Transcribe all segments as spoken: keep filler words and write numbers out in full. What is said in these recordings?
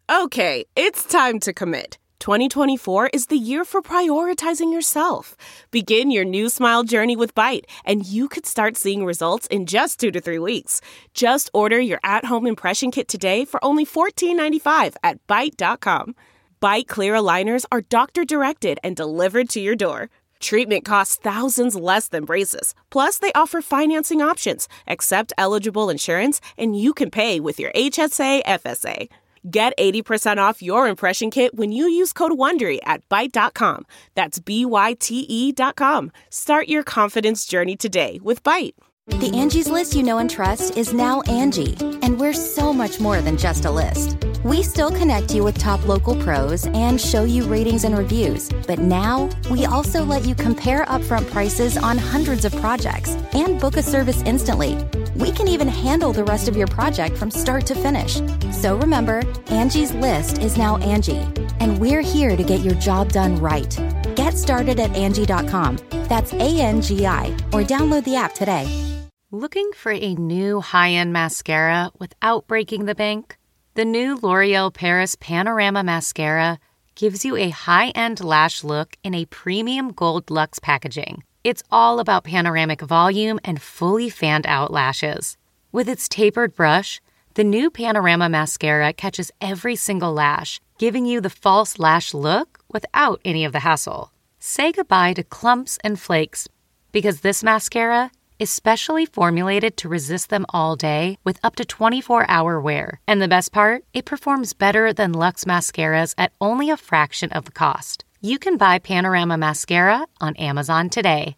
Okay, it's time to commit. twenty twenty-four is the year for prioritizing yourself. Begin your new smile journey with Byte, and you could start seeing results in just two to three weeks. Just order your at-home impression kit today for only fourteen ninety-five at byte dot com. Byte clear aligners are doctor-directed and delivered to your door. Treatment costs thousands less than braces. Plus, they offer financing options, accept eligible insurance, and you can pay with your H S A F S A. Get eighty percent off your impression kit when you use code WONDERY at byte dot com. That's B Y T E dot com. Start your confidence journey today with Byte. The Angie's List you know and trust is now Angie, and we're so much more than just a list. We still connect you with top local pros and show you ratings and reviews, but now we also let you compare upfront prices on hundreds of projects and book a service instantly. We can even handle the rest of your project from start to finish. So remember, Angie's List is now Angie, and we're here to get your job done right. Get started at Angie dot com. That's A N G I, or download the app today. Looking for a new high-end mascara without breaking the bank? The new L'Oreal Paris Panorama Mascara gives you a high-end lash look in a premium gold luxe packaging. It's all about panoramic volume and fully fanned-out lashes. With its tapered brush, the new Panorama Mascara catches every single lash, giving you the false lash look without any of the hassle. Say goodbye to clumps and flakes, because this mascara is specially formulated to resist them all day with up to twenty-four hour wear. And the best part? It performs better than Luxe mascaras at only a fraction of the cost. You can buy Panorama Mascara on Amazon today.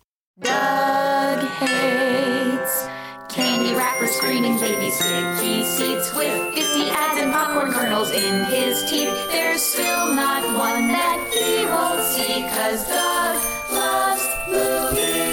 Doug hates candy wrappers, screaming baby sticky seats with fifty ads and popcorn kernels in his teeth. There's still not one that he won't see, 'cause Doug loves movies.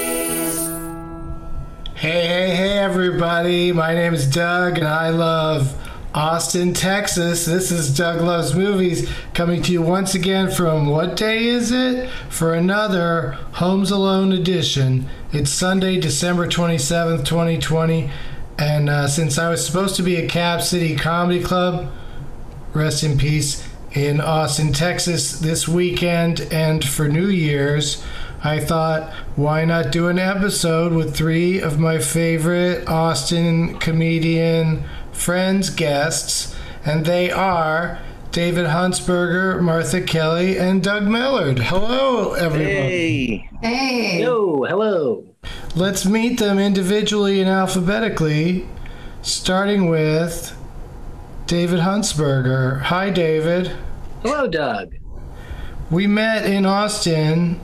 Hey, hey, hey, everybody. My name is Doug, and I love Austin, Texas. This is Doug Loves Movies, coming to you once again from, what day is it? For another Homes Alone edition. It's Sunday, December twenty-seventh, twenty twenty, and uh, since I was supposed to be at Cap City Comedy Club, rest in peace, in Austin, Texas this weekend and for New Year's, I thought, why not do an episode with three of my favorite Austin comedian friends, guests, and they are David Huntsberger, Martha Kelly, and Doug Millard. Hello, everyone. Hey. Hey. Hello, hello. Let's meet them individually and alphabetically, starting with David Huntsberger. Hi, David. Hello, Doug. We met in Austin.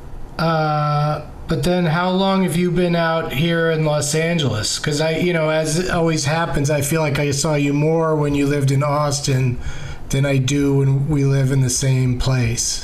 Uh, but then how long have you been out here in Los Angeles? Because I, you know, as it always happens, I feel like I saw you more when you lived in Austin than I do when we live in the same place.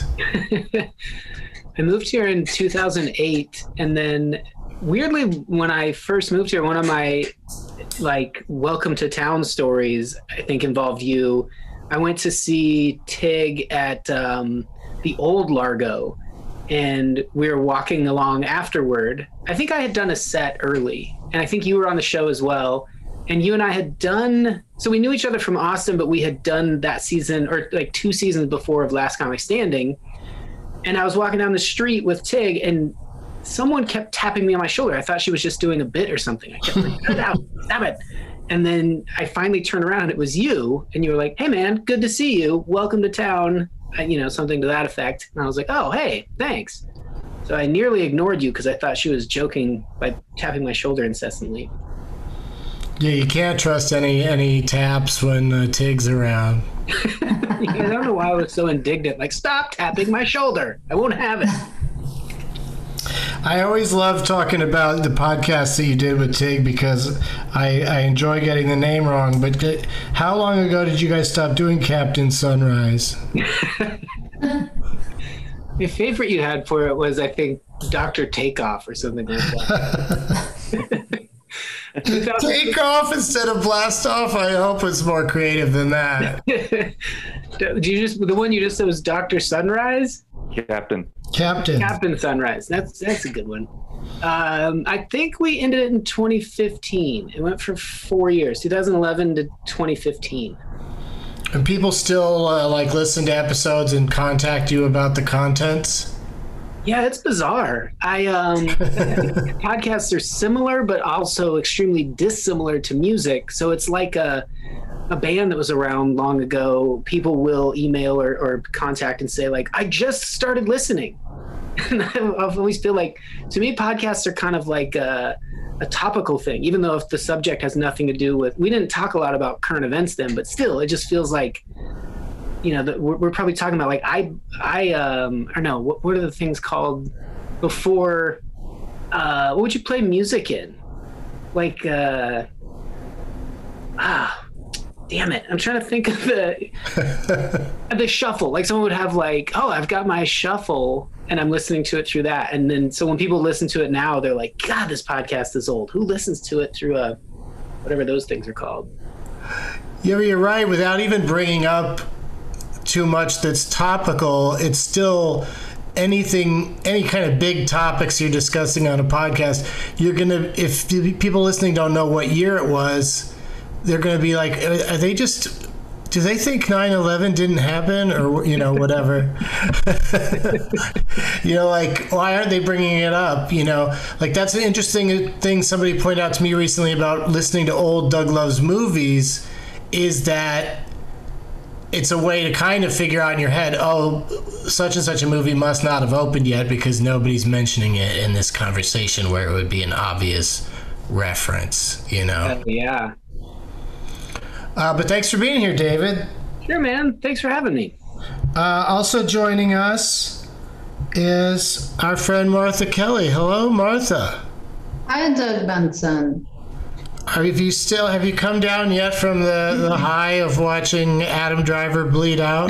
I moved here in two thousand eight, and then weirdly, when I first moved here, one of my like welcome to town stories, I think, involved you. I went to see Tig at um, the old Largo, and we were walking along afterward. I think I had done a set early, and I think you were on the show as well. And you and I had done, so we knew each other from Austin, but we had done that season, or like two seasons before, of Last Comic Standing. And I was walking down the street with Tig, and someone kept tapping me on my shoulder. I thought she was just doing a bit or something. I kept like, cut it out, stop it. And then I finally turned around, and it was you. And you were like, hey, man, good to see you. Welcome to town. You know, something to that effect. And I was like, oh, hey, thanks. So I nearly ignored you because I thought she was joking by tapping my shoulder incessantly. Yeah, you can't trust any any taps when uh, Tig's around. I don't know why I was so indignant. Like, stop tapping my shoulder. I won't have it. I always love talking about the podcast that you did with Tig because I, I enjoy getting the name wrong. But how long ago did you guys stop doing Captain Sunrise? The favorite you had for it was, I think, Doctor Takeoff or something like that. Take off instead of blast off. I hope it's more creative than that. Do you just the one you just said was Doctor Sunrise? Captain. Captain. Captain Sunrise. That's that's a good one. Um, I think we ended it in twenty fifteen. It went for four years, two thousand eleven to twenty fifteen. And people still uh, like listen to episodes and contact you about the contents? Yeah, it's bizarre. I um, podcasts are similar, but also extremely dissimilar to music. So it's like a a band that was around long ago. People will email or, or contact and say, like, I just started listening. And I, I always feel like, to me, podcasts are kind of like a, a topical thing, even though if the subject has nothing to do with, we didn't talk a lot about current events then, but still, it just feels like, you know, that we're, we're probably talking about like, I, I, um, I don't know, what, what are the things called before, uh, what would you play music in? Like, uh, ah, damn it. I'm trying to think of the, the shuffle. Like someone would have like, oh, I've got my shuffle and I'm listening to it through that. And then, so when people listen to it now, they're like, God, this podcast is old. Who listens to it through a, whatever those things are called? Yeah, you're right. Without even bringing up too much that's topical, it's still anything, any kind of big topics you're discussing on a podcast, you're going to, if people listening don't know what year it was, they're going to be like, are they just, do they think nine eleven didn't happen or, you know, whatever? You know, like, why aren't they bringing it up? You know, like that's an interesting thing somebody pointed out to me recently about listening to old Doug Loves Movies, is that it's a way to kind of figure out in your head, oh, such and such a movie must not have opened yet because nobody's mentioning it in this conversation where it would be an obvious reference, you know? Uh, yeah. Uh, but thanks for being here, David. Sure, man. Thanks for having me. Uh, also joining us is our friend Martha Kelly. Hello, Martha. Hi, Doug Benson. Have you still have you come down yet from the, the high of watching Adam Driver bleed out?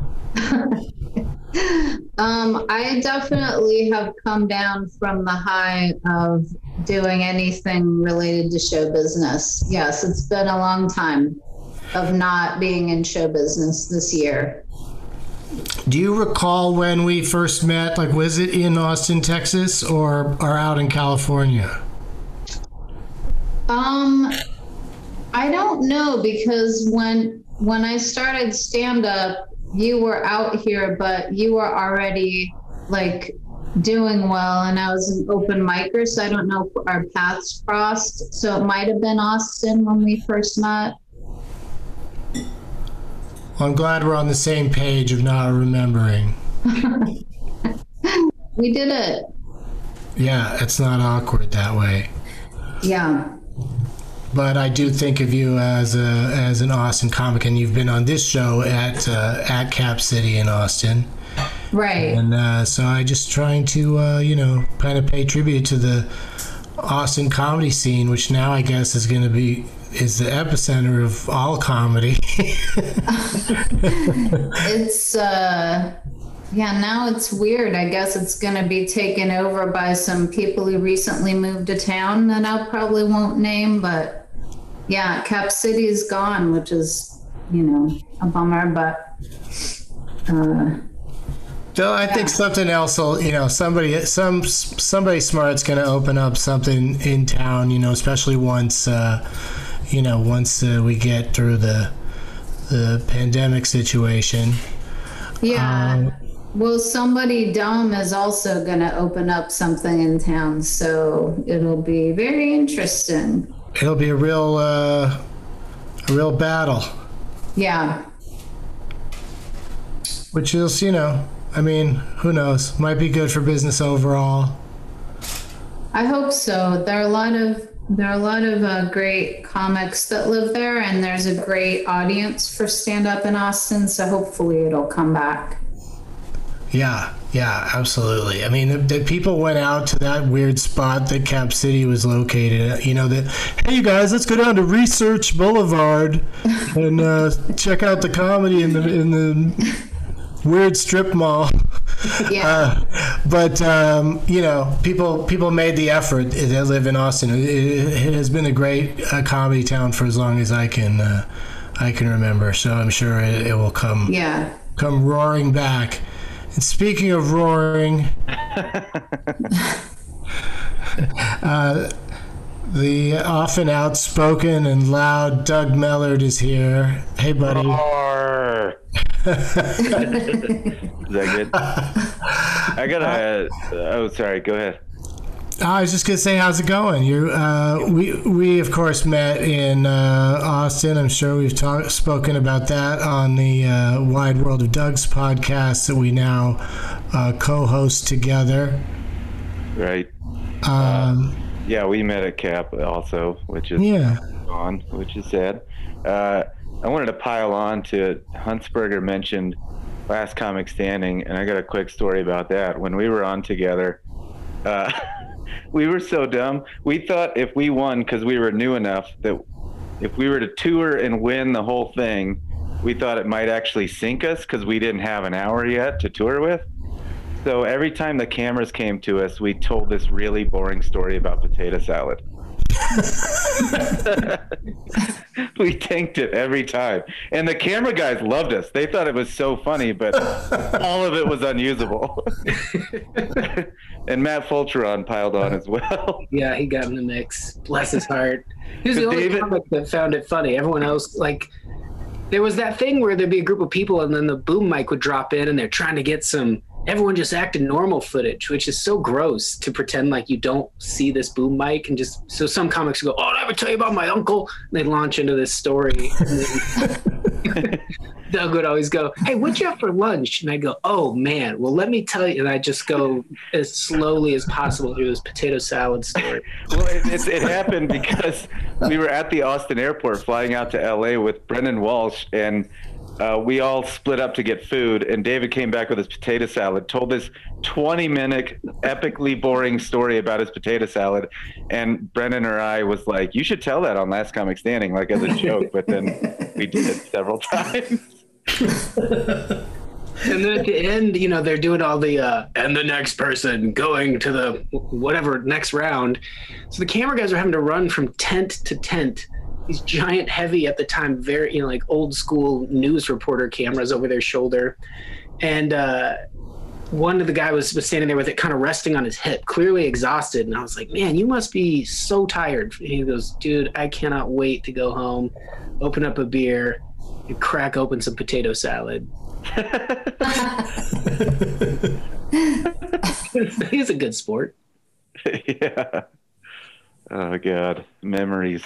um, I definitely have come down from the high of doing anything related to show business. Yes, it's been a long time of not being in show business this year. Do you recall when we first met? Like, was it in Austin, Texas, or or out in California? Um, I don't know, because when when I started stand-up, you were out here, but you were already like doing well, and I was an open micer, so I don't know if our paths crossed. So it might have been Austin when we first met. Well, I'm glad we're on the same page of not remembering. We did it. Yeah, it's not awkward that way. Yeah. But I do think of you as a as an Austin comic, and you've been on this show at uh, at Cap City in Austin, right? And uh, so I just trying to uh, you know kind of pay tribute to the Austin comedy scene, which now I guess is going to be is the epicenter of all comedy. It's uh, yeah. Now it's weird. I guess it's going to be taken over by some people who recently moved to town that I probably won't name, but. Yeah, Cap City is gone, which is, you know, a bummer, but... Uh, so I yeah. think something else will, you know, somebody some somebody smart's going to open up something in town, you know, especially once, uh, you know, once uh, we get through the the pandemic situation. Yeah. Um, well, somebody dumb is also going to open up something in town, so it'll be very interesting. It'll be a real, uh, a real battle. Yeah. Which is, you know, I mean, who knows? Might be good for business overall. I hope so. There are a lot of there are a lot of uh, great comics that live there, and there's a great audience for stand-up in Austin. So hopefully, it'll come back. Yeah. Yeah, absolutely. I mean, the, the people went out to that weird spot that Cap City was located at. You know, that, hey, you guys, let's go down to Research Boulevard and uh, check out the comedy in the in the weird strip mall. Yeah. Uh, but, um, you know, people people made the effort that live in Austin. It, it has been a great uh, comedy town for as long as I can uh, I can remember. So I'm sure it, it will come, yeah. come roaring back. And speaking of roaring, uh, The often outspoken and loud Doug Mellard is here. Hey, buddy. Is that good? I gotta. Uh, oh, sorry. Go ahead. I was just gonna say, how's it going? You, uh, we, we of course met in uh, Austin. I'm sure we've talked, spoken about that on the uh, Wide World of Doug's podcast that we now uh, co-host together. Right. Um, uh, yeah, we met at Cap also, which is yeah. on, which is sad. Uh, I wanted to pile on to Huntsberger mentioned Last Comic Standing, and I got a quick story about that. When we were on together, uh, we were so dumb. We thought if we won, because we were new enough, that if we were to tour and win the whole thing, we thought it might actually sink us because we didn't have an hour yet to tour with. So every time the cameras came to us, we told this really boring story about potato salad. We tanked it every time, and the camera guys loved us. They thought it was so funny, but all of it was unusable. And Matt Fulcheron piled on as well. Yeah, he got in the mix. Bless his heart. He was the But only David- comic that found it funny. Everyone else, like, there was that thing where there'd be a group of people and then the boom mic would drop in and they're trying to get some everyone just acted normal footage, which is so gross to pretend like you don't see this boom mic. And just so some comics go, oh, did I ever tell you about my uncle? And they launch into this story. And then Doug would always go, hey, what'd you have for lunch? And I go, oh, man, well, let me tell you. And I just go as slowly as possible through this potato salad story. Well, it, it's, it happened because we were at the Austin airport flying out to L A with Brendan Walsh, and Uh, we all split up to get food, and David came back with his potato salad, told this twenty minute epically boring story about his potato salad, and Brendan or I was like, you should tell that on Last Comic Standing, like as a joke, but then we did it several times. And then at the end, you know, they're doing all the, uh, and the next person going to the whatever next round. So the camera guys are having to run from tent to tent. These giant, heavy at the time, very, you know, like old school news reporter cameras over their shoulder. And uh, one of the guy was, was standing there with it kind of resting on his hip, clearly exhausted. And I was like, man, you must be so tired. And he goes, dude, I cannot wait to go home, open up a beer, and crack open some potato salad. He's a good sport. Yeah. Oh, God. Memories.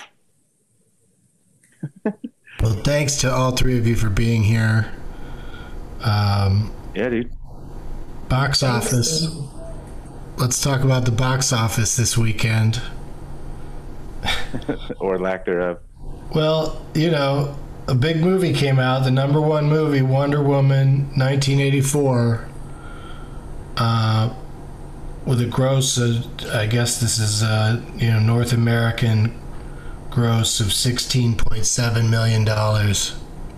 Well, thanks to all three of you for being here. Um, yeah, dude. Box office. Let's talk about the box office this weekend. Or lack thereof. Well, you know, a big movie came out, the number one movie, Wonder Woman, nineteen eighty-four, uh, with a gross, uh, I guess this is, uh, you know, North American gross of sixteen point seven million dollars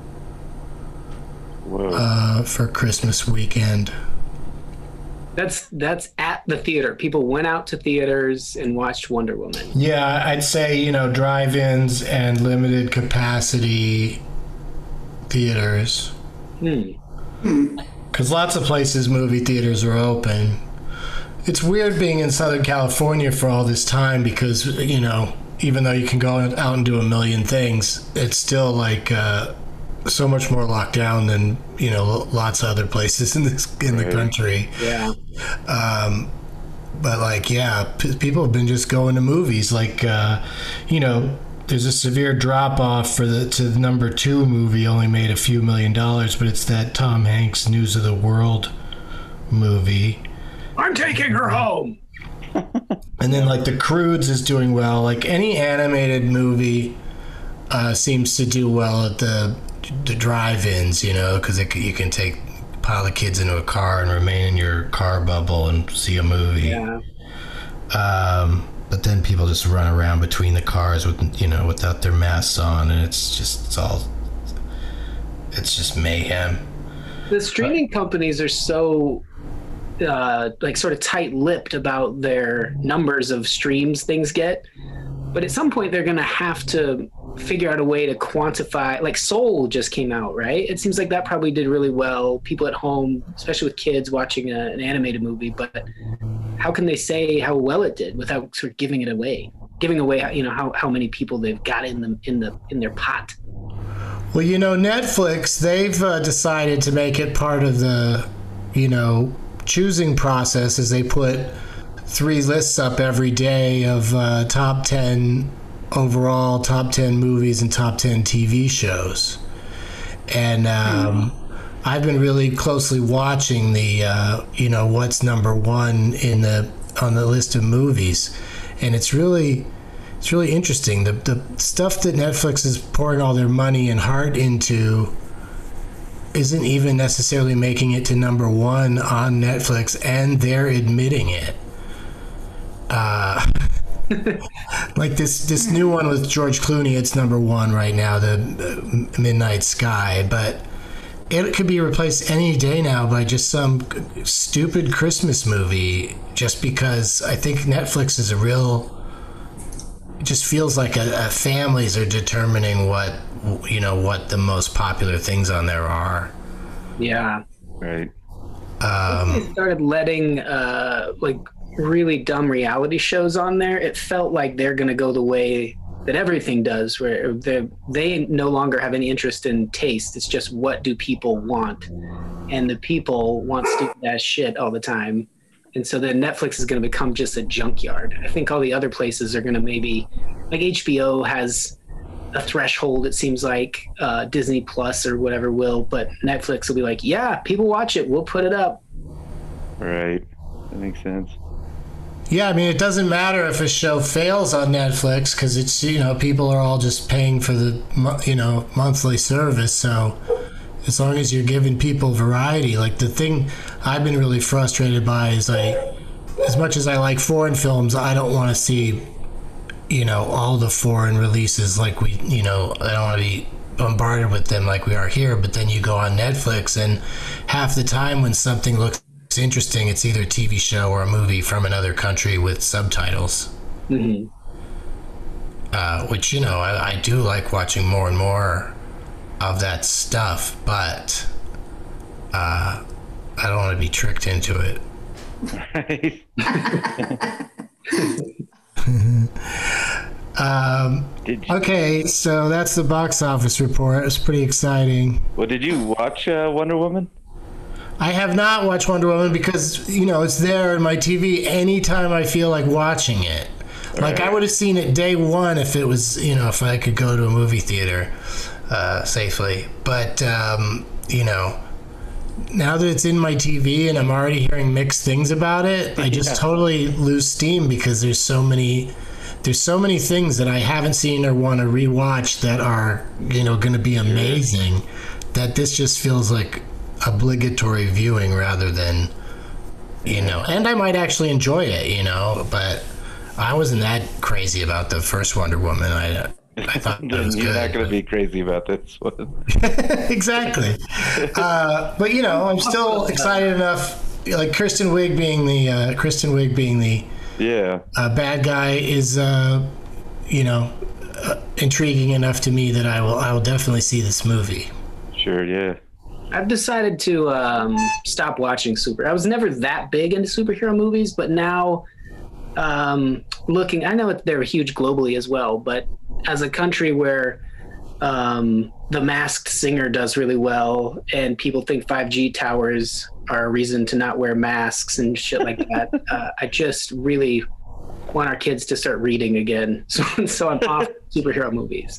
uh, for Christmas weekend. That's that's at the theater. People went out to theaters and watched Wonder Woman. Yeah, I'd say, you know, drive-ins and limited capacity theaters. Hmm. Because lots of places, movie theaters are open. It's weird being in Southern California for all this time because, you know, even though you can go out and do a million things, it's still like uh, so much more locked down than, you know, lots of other places in this in the country. Yeah. Um, but like, yeah, p- people have been just going to movies. Like, uh, you know, there's a severe drop off for the to the number two movie, only made a few million dollars, but it's that Tom Hanks News of the World movie. I'm taking her home. And then, like, The Croods is doing well. Like, any animated movie uh, seems to do well at the the drive-ins, you know, because you can take pile of kids into a car and remain in your car bubble and see a movie. Yeah. Um, but then people just run around between the cars with, you know, without their masks on, and it's just it's all it's just mayhem. The streaming companies are so uh, like sort of tight-lipped about their numbers of streams things get, but at some point they're going to have to figure out a way to quantify. Like Soul just came out, right? It seems like that probably did really well. People at home, especially with kids watching a, an animated movie, but how can they say how well it did without sort of giving it away? giving away, you know, how, how many people they've got in the in the in their pot. Well, you know, Netflix, they've uh, decided to make it part of the, you know, choosing process as they put three lists up every day of uh, top ten overall, top ten movies and top ten T V shows. And um, mm. I've been really closely watching the, uh, you know, what's number one in the on the list of movies. And it's really... It's really interesting. The the stuff that Netflix is pouring all their money and heart into isn't even necessarily making it to number one on Netflix, and they're admitting it. Uh, like this this new one with George Clooney, it's number one right now, the uh, Midnight Sky, but it could be replaced any day now by just some stupid Christmas movie, just because I think Netflix is a real... It just feels like a, a families are determining what, you know, what the most popular things on there are. Yeah. Right. Um, they started letting uh, like really dumb reality shows on there. It felt like they're going to go the way that everything does, where they they no longer have any interest in taste. It's just what do people want, and the people want stupid ass shit all the time. And so then Netflix is going to become just a junkyard. I think all the other places are going to maybe, like H B O has a threshold, it seems like, uh, Disney Plus or whatever will, but Netflix will be like, yeah, people watch it, we'll put it up. Right. That makes sense. Yeah, I mean, it doesn't matter if a show fails on Netflix because it's, you know, people are all just paying for the, you know, monthly service. So as long as you're giving people variety, like the thing I've been really frustrated by is like, as much as I like foreign films, I don't want to see, you know, all the foreign releases like we, you know, I don't want to be bombarded with them like we are here. But then you go on Netflix and half the time when something looks interesting, it's either a T V show or a movie from another country with subtitles. Mm-hmm. Uh, which, you know, I, I do like watching more and more of that stuff, but uh, I don't want to be tricked into it. um, okay, so that's the box office report. It's pretty exciting. Well, did you watch uh, Wonder Woman? I have not watched Wonder Woman because, you know, it's there on my T V anytime I feel like watching it. Like, right. I would have seen it day one if it was, you know, if I could go to a movie theater uh, safely. But, um, you know, now that it's in my T V and I'm already hearing mixed things about it, I just yeah. totally lose steam because there's so many... There's so many things that I haven't seen or want to rewatch that are, you know, going to be amazing, that this just feels like obligatory viewing rather than, you know, and I might actually enjoy it, you know, but I wasn't that crazy about the first Wonder Woman. I, I thought it was You're good. You're not going to be crazy about this one. Exactly. uh, but, you know, I'm still excited enough, like Kristen Wiig being the, uh, Kristen Wiig being the, yeah, uh, bad guy is, uh, you know, uh, intriguing enough to me that I will, I will definitely see this movie. Sure, yeah. I've decided to um, stop watching super. I was never that big into superhero movies, but now um, looking, I know they're huge globally as well, but as a country where um, The Masked Singer does really well and people think five G towers are a reason to not wear masks and shit like that, uh, I just really want our kids to start reading again. So, so I'm off superhero movies.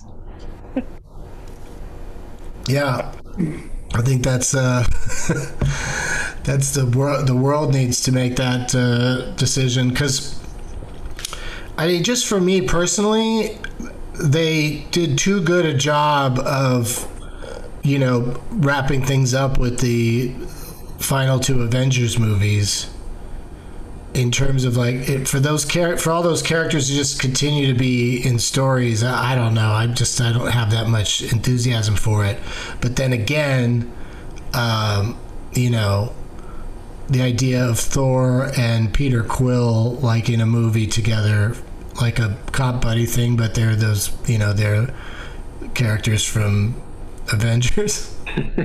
Yeah. I think that's uh, that's the world. The world needs to make that uh, decision because, I mean, just for me personally, they did too good a job of, you know, wrapping things up with the final two Avengers movies. In terms of like it, for those char- for all those characters to just continue to be in stories, I, I don't know. I just I don't have that much enthusiasm for it. But then again, um, you know, the idea of Thor and Peter Quill like in a movie together, like a cop buddy thing, but they're those, you know, they're characters from Avengers.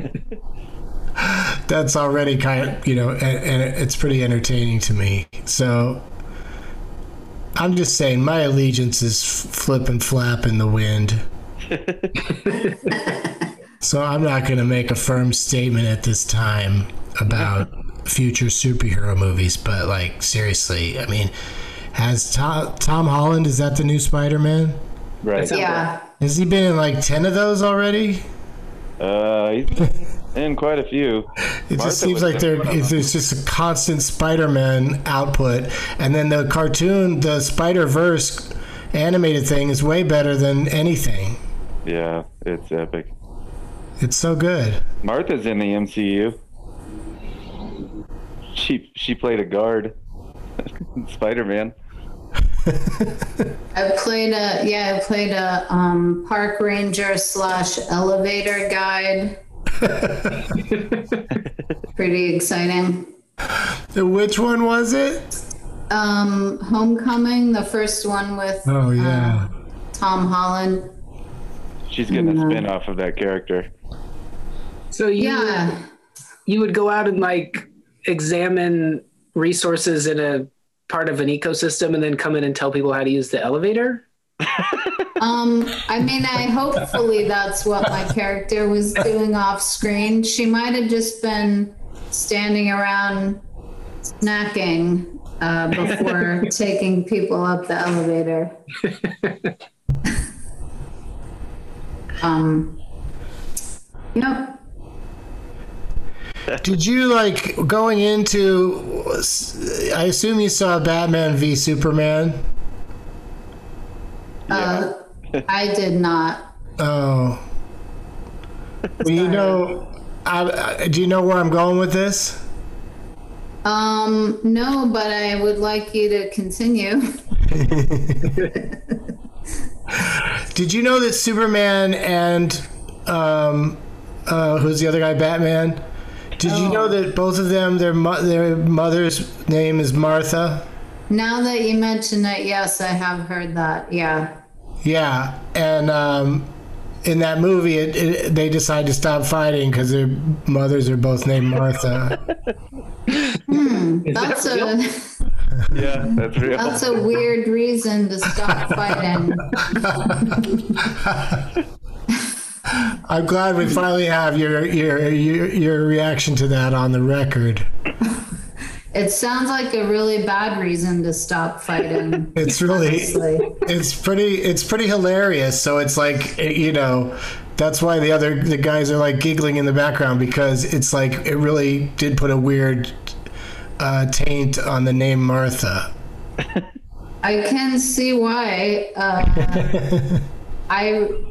That's already kind of, you know, and, and it's pretty entertaining to me. So, I'm just saying, my allegiance is f- flip and flap in the wind. So I'm not going to make a firm statement at this time about future superhero movies, but like seriously, I mean, has Tom, Tom Holland, is that the new Spider-Man? Right. Yeah. Has he been in like ten of those already? Uh, he's in quite a few. It Martha just seems was like in there, one of them. there's just a constant Spider-Man output, and then the cartoon, the Spider-Verse animated thing is way better than anything. Yeah, it's epic. It's so good. Martha's in the M C U. She she played a guard. Spider-Man. I played a yeah, I played a um, park ranger slash elevator guide. Pretty exciting. Which one was it? Um, Homecoming, the first one with Oh yeah. uh, Tom Holland. She's getting Mm-hmm. a spin off of that character. So you Yeah. you would go out and like examine resources in a part of an ecosystem and then come in and tell people how to use the elevator? Um, I mean, I hopefully that's what my character was doing off screen. She might have just been standing around snacking uh, before taking people up the elevator. um, yep. Did you like going into? I assume you saw Batman v Superman. Uh, I did not. Oh. Well, you know, I, I, do you know where I'm going with this? Um, no, but I would like you to continue. Did you know that Superman and um, uh, who's the other guy, Batman? Did you know that both of them, their mo- their mother's name is Martha? Now that you mention it, yes, I have heard that. Yeah. Yeah, and um, in that movie, it, it, they decide to stop fighting because their mothers are both named Martha. Hmm, Is that's that a real? Yeah, that's real. that's a weird reason to stop fighting. I'm glad we finally have your your your, your reaction to that on the record. It sounds like a really bad reason to stop fighting. It's really, honestly. it's pretty, it's pretty hilarious. So it's like, you know, that's why the other the guys are like giggling in the background, because it's like it really did put a weird uh, taint on the name Martha. I can see why. Uh, I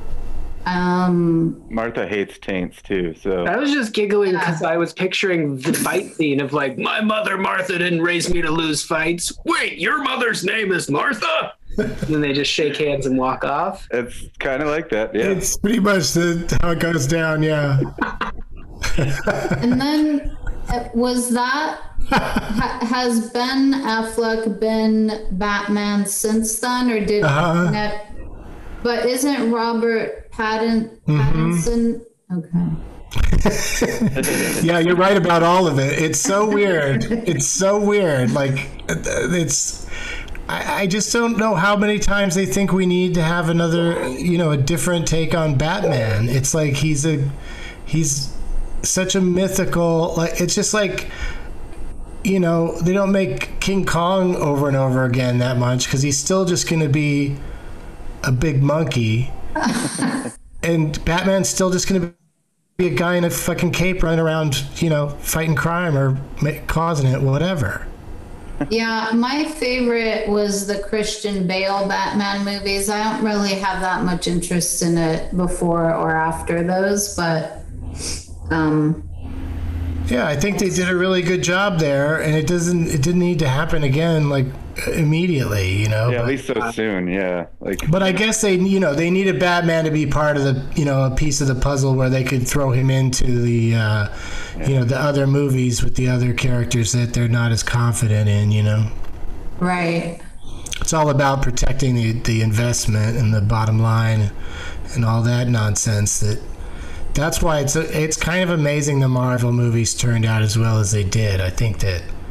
um Martha hates taints too, so I was just giggling because I was picturing the fight scene of like, my mother Martha didn't raise me to lose fights. Wait, your mother's name is Martha? And then they just shake hands and walk off. it's kind of like that. Yeah. It's pretty much the, how it goes down. Yeah. and then uh, was that ha, has Ben Affleck been Batman since then, or did Uh-huh. no, but isn't Robert Pattin, Pattinson okay. Yeah, you're right about all of it. It's so weird. It's so weird. Like, it's. I, I just don't know how many times they think we need to have another, you know, a different take on Batman. It's like he's a, he's such a mythical. Like, it's just like, you know, they don't make King Kong over and over again that much because he's still just going to be a big monkey, and Batman's still just going to be a guy in a fucking cape running around, you know, fighting crime or ma- causing it, whatever. Yeah, my favorite was the Christian Bale Batman movies. I don't really have that much interest in it before or after those, but um Yeah, I think they did a really good job there, and it doesn't, it didn't need to happen again, like immediately, you know. Yeah, at but, least so soon. Yeah, like but I guess they, you know, they needed Batman to be part of the, you know, a piece of the puzzle where they could throw him into the, uh, you know, the other movies with the other characters that they're not as confident in, you know. right. It's all about protecting the, the investment and the bottom line and all that nonsense. That that's why it's it's kind of amazing the Marvel movies turned out as well as they did. I think that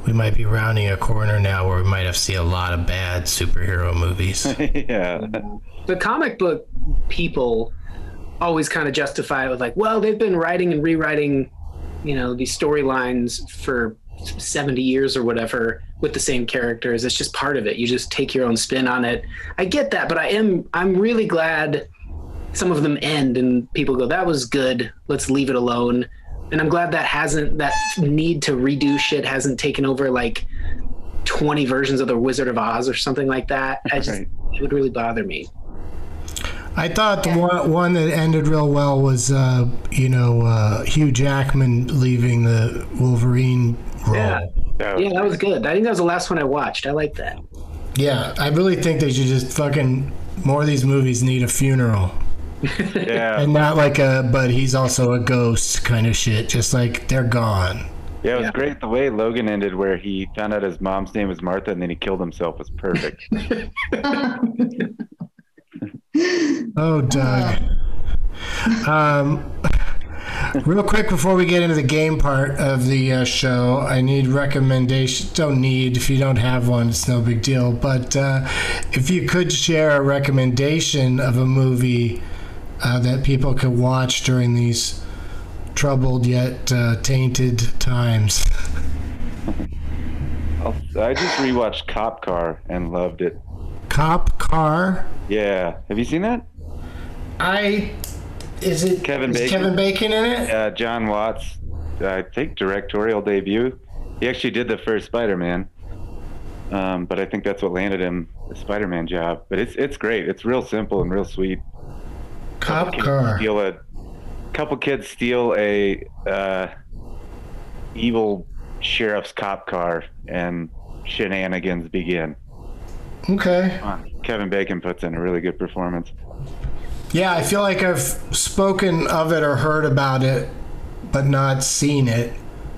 we might be rounding a corner now where we might have to see a lot of bad superhero movies. Yeah. The comic book people always kind of justify it with like, well, they've been writing and rewriting, you know, these storylines for seventy years or whatever with the same characters. It's just part of it. You just take your own spin on it. I get that, but I am I'm really glad some of them end and people go, that was good, let's leave it alone. And I'm glad that hasn't, that need to redo shit hasn't taken over like twenty versions of the Wizard of Oz or something like that. I just, right. It would really bother me. I thought the one, one that ended real well was, uh, you know, uh, Hugh Jackman leaving the Wolverine role. Yeah. yeah, that was good. I think that was the last one I watched. I like that. Yeah, I really think they should just fucking, more of these movies need a funeral. Yeah. And not like a, but he's also a ghost kind of shit. Just like, they're gone. Yeah, it was Yeah. great. The way Logan ended, where he found out his mom's name was Martha and then he killed himself, was perfect. Oh, Doug. Um, real quick before we get into the game part of the uh, show, I need recommendations. Don't need. If you don't have one, it's no big deal. But uh, if you could share a recommendation of a movie uh, that people could watch during these troubled yet uh, tainted times. I'll, I just rewatched Cop Car and loved it. Cop Car? Yeah. Have you seen that? I... Is it Kevin is Bacon? Kevin Bacon in it? Uh, John Watts, I think directorial debut. He actually did the first Spider-Man, um, but I think that's what landed him the Spider-Man job. But it's it's great. It's real simple and real sweet. Cop Couple Car. kids steal a couple kids steal a uh, evil sheriff's cop car, and shenanigans begin. Okay. Kevin Bacon puts in a really good performance. Yeah, I feel like I've spoken of it or heard about it, but not seen it.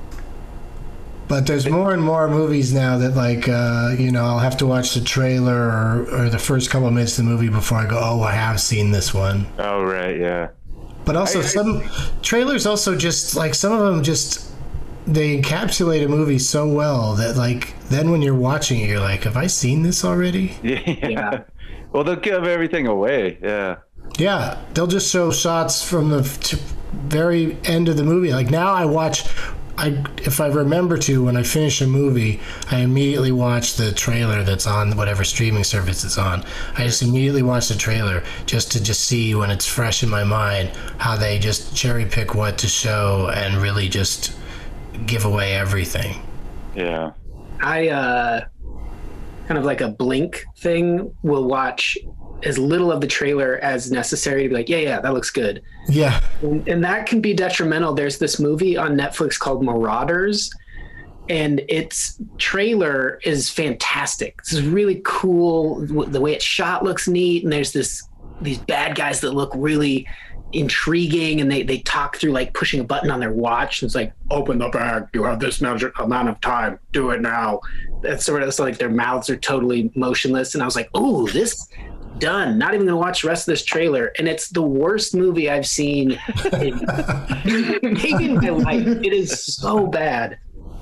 But there's more and more movies now that, like, uh, you know, I'll have to watch the trailer or, or the first couple of minutes of the movie before I go, oh, I have seen this one. Oh, right, yeah. But also, I, I, some trailers also just, like, some of them just, they encapsulate a movie so well that, like, then when you're watching it, you're like, have I seen this already? Yeah. Yeah. Well, they'll give everything away, yeah. Yeah, they'll just show shots from the t- very end of the movie. Like now I watch, I if I remember to, when I finish a movie, I immediately watch the trailer that's on whatever streaming service it's on. I just immediately watch the trailer just to just see when it's fresh in my mind how they just cherry pick what to show and really just give away everything. Yeah. I, uh, kind of like a Blink thing, will watch as little of the trailer as necessary to be like, yeah, yeah, that looks good. Yeah. And, and that can be detrimental. There's this movie on Netflix called Marauders, and its trailer is fantastic. This is really cool. The way it's shot looks neat, and there's this these bad guys that look really intriguing, and they they talk through like pushing a button on their watch. And it's like, open the bag. You have this amount of time. Do it now. That's sort of it's like their mouths are totally motionless. And I was like, oh, this. Done. Not even gonna watch the rest of this trailer, and it's the worst movie I've seen in, maybe in my life. It is so bad.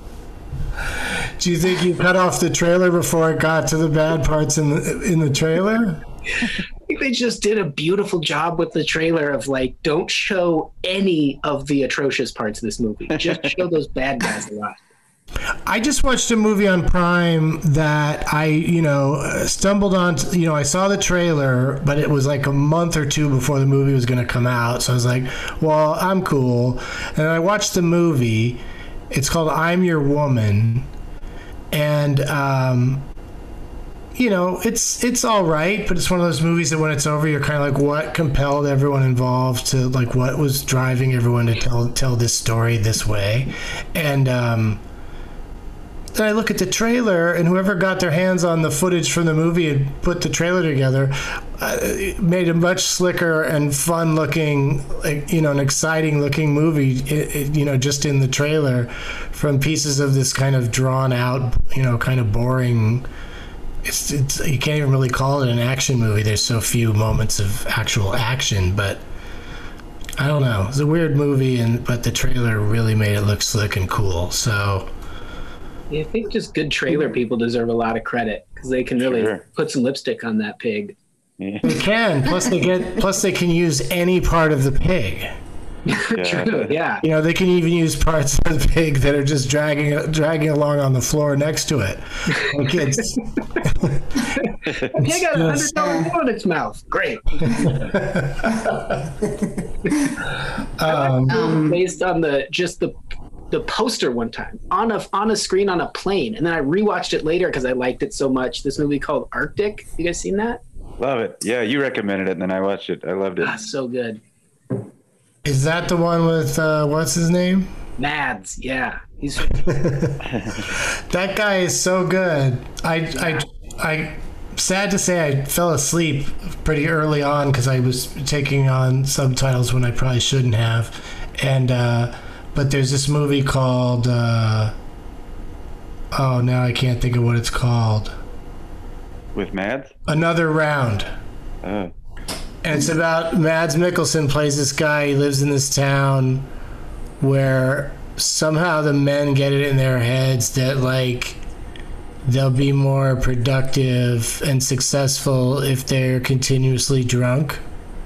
Do you think you cut off the trailer before it got to the bad parts in the in the trailer? I think they just did a beautiful job with the trailer of like, don't show any of the atrocious parts of this movie. Just show those bad guys a lot. I just watched a movie on Prime that I, you know, stumbled on. You know, I saw the trailer, but it was like a month or two before the movie was going to come out. So I was like, well, I'm cool. And I watched the movie. It's called I'm Your Woman. And, um, you know, it's it's all right, but it's one of those movies that when it's over, you're kind of like, what compelled everyone involved to, like, what was driving everyone to tell tell this story this way? And, um... then I look at the trailer, and whoever got their hands on the footage from the movie and put the trailer together uh, made a much slicker and fun-looking, like, you know, an exciting-looking movie, it, it, you know, just in the trailer from pieces of this kind of drawn-out, you know, kind of boring. It's, it's you can't even really call it an action movie. There's so few moments of actual action, but I don't know. It's a weird movie, and but the trailer really made it look slick and cool. So. Yeah, I think just good trailer people deserve a lot of credit because they can really Sure. put some lipstick on that pig. Yeah. They can. Plus, they get. Plus, they can use any part of the pig. True, yeah. You know, they can even use parts of the pig that are just dragging dragging along on the floor next to it. Like it's, Pig got a hundred dollar bill in its mouth. Great. um, Um, Based on the just the the poster one time on a on a screen on a plane, and then I rewatched it later because I liked it so much. This movie called Arctic. You guys seen that? Love it. Yeah, you recommended it, and then I watched it. I loved it. Ah, so good. is that the one with uh, what's his name? Mads, yeah, he's That guy is so good. I I I. Sad to say, I fell asleep pretty early on because I was taking on subtitles when I probably shouldn't have, and uh, but there's this movie called uh, oh now I can't think of what it's called. With Mads? Another Round. Oh. And it's about Mads Mikkelsen plays this guy. He lives in this town where somehow the men get it in their heads that like they'll be more productive and successful if they're continuously drunk.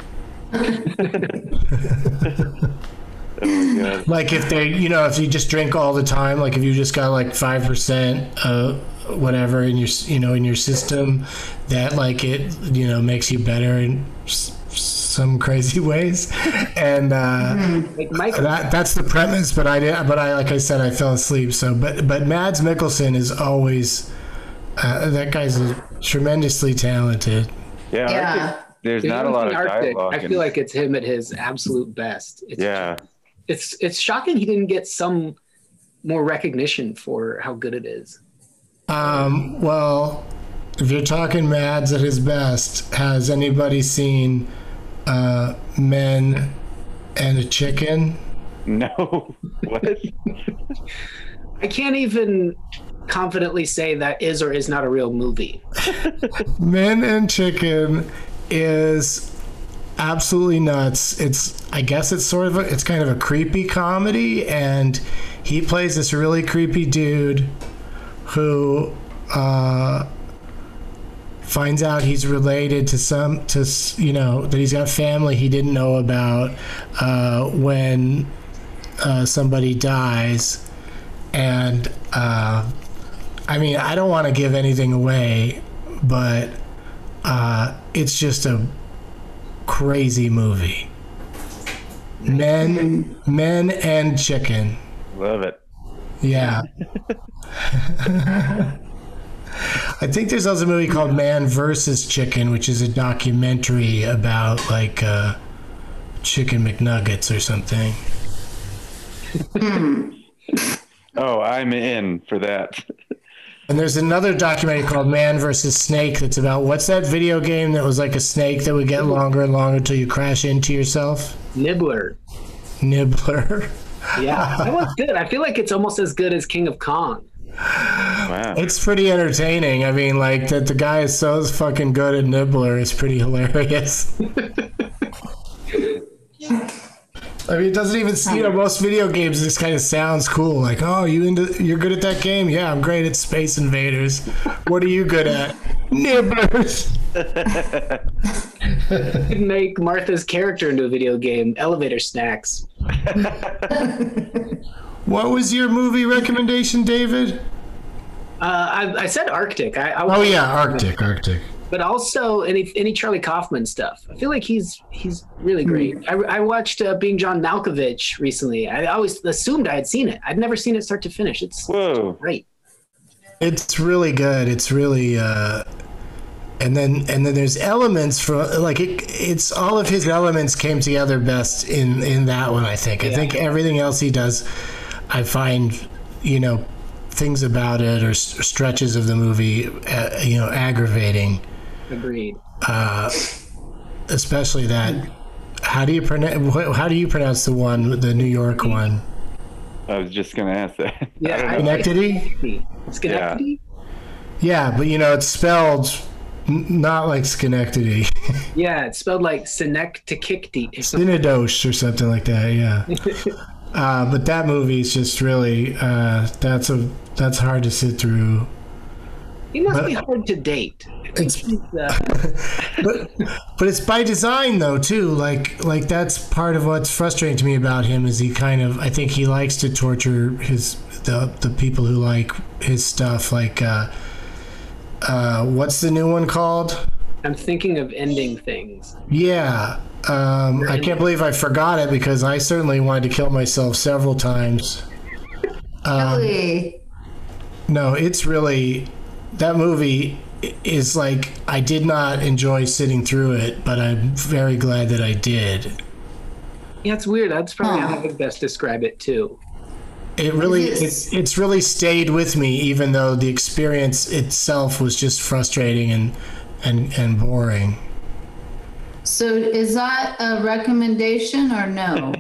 Oh my God. Like if they, you know, if you just drink all the time, like if you just got like five percent uh, whatever in your, you know, in your system, that like it, you know, makes you better in s- some crazy ways. And uh, like Michael. that that's the premise. But I did, but I, like I said, I fell asleep. So, but but Mads Mikkelsen is always uh, that guy's tremendously talented. Yeah. Yeah. Arctic, there's If not you a lot haven't of seen Arctic, dialogue. I and- feel like it's him at his absolute best. It's, yeah. it's it's shocking he didn't get some more recognition for how good it is. Um, well, if you're talking Mads at his best, has anybody seen uh, Men and a Chicken? No. What? I can't even confidently say that is or is not a real movie. Men and Chicken is absolutely nuts. It's, I guess it's sort of a, it's kind of a creepy comedy, and he plays this really creepy dude who uh, finds out he's related to some, to, you know, that he's got family he didn't know about uh, when uh, somebody dies. And uh, I mean, I don't want to give anything away, but uh, it's just a crazy movie. Men, Men and Chicken. Love it. Yeah. I think there's also a movie called Man versus Chicken, which is a documentary about like uh, chicken McNuggets or something. Oh, I'm in for that. And there's another documentary called Man versus Snake that's about what's that video game that was like a snake that would get longer and longer until you crash into yourself? Nibbler. Nibbler. Yeah, that one's good. I feel like it's almost as good as King of Kong. Wow. It's pretty entertaining. I mean, like that the guy is so fucking good at Nibbler is pretty hilarious. I mean, it doesn't even, you know, most video games, this kind of sounds cool. Like, oh, you into, you're good at that game? Yeah, I'm great at Space Invaders. What are you good at? Nibblers. Make Martha's character into a video game, Elevator Snacks. What was your movie recommendation, David? Uh, I, I said Arctic. I, I, Oh yeah, Arctic, Arctic. But also any any Charlie Kaufman stuff. I feel like he's he's really great. I, I watched uh, Being John Malkovich recently. I always assumed I had seen it. I'd never seen it start to finish. It's Whoa. great. It's really good. It's really, uh, and then and then there's elements from like it. It's all of his elements came together best in in that one. I think. I Yeah. think everything else he does, I find, you know, things about it or s- stretches of the movie, uh, you know, aggravating. Agreed. Uh, especially that. How do you pronounce? How do you pronounce the one, the New York one? I was just gonna ask that. Yeah, I don't I- know. Schenectady. Schenectady? Yeah, but you know, it's spelled n- not like Schenectady. Yeah, it's spelled like Synecdoche or something. Synodoche or something like that. Yeah. Uh, but that movie is just really uh, that's a that's hard to sit through. He must But- be hard to date. It's Uh, but but it's by design though too. Like like that's part of what's frustrating to me about him is he kind of I think he likes to torture his the the people who like his stuff. Like uh, uh, what's the new one called? I'm thinking of ending things. Yeah. Um, I can't believe I forgot it because I certainly wanted to kill myself several times. Um, Really? no, it's really that movie is like I did not enjoy sitting through it, but I'm very glad that I did. Yeah, it's weird. That's probably Huh. how I would best describe it too. It really Is it- it's it's really stayed with me, even though the experience itself was just frustrating and and and boring. So is that a recommendation or no?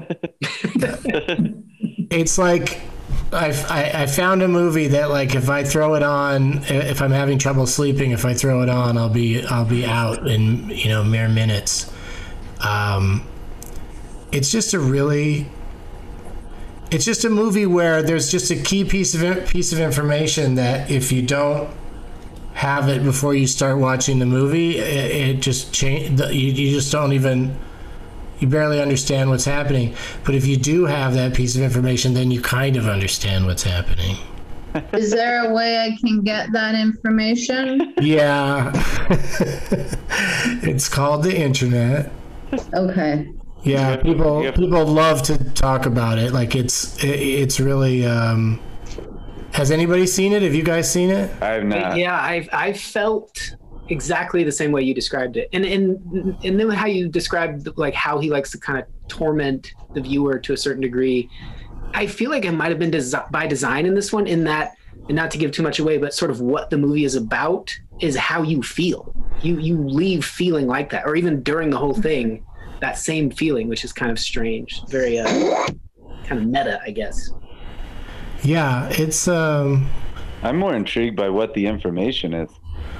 It's like I've, I I found a movie that like if I throw it on, if I'm having trouble sleeping, if I throw it on, I'll be I'll be out in you know mere minutes. Um, it's just a really, it's just a movie where there's just a key piece of piece of information that if you don't have it before you start watching the movie, it, it just change. You you just don't even. You barely understand what's happening. But if you do have that piece of information, then you kind of understand what's happening. Is there a way I can get that information? Yeah. It's called the internet. Okay. Yeah, people Yep. people love to talk about it. Like it's it, it's really um has anybody seen it? Have you guys seen it? I have not. Yeah, I I felt exactly the same way you described it, and and and then how you described like how he likes to kind of torment the viewer to a certain degree. I feel like it might have been desi- by design in this one, in that, and not to give too much away, but sort of what the movie is about is how you feel. You you leave feeling like that, or even during the whole thing, that same feeling, which is kind of strange, very uh, kind of meta, I guess. Yeah, it's um I'm more intrigued by what the information is.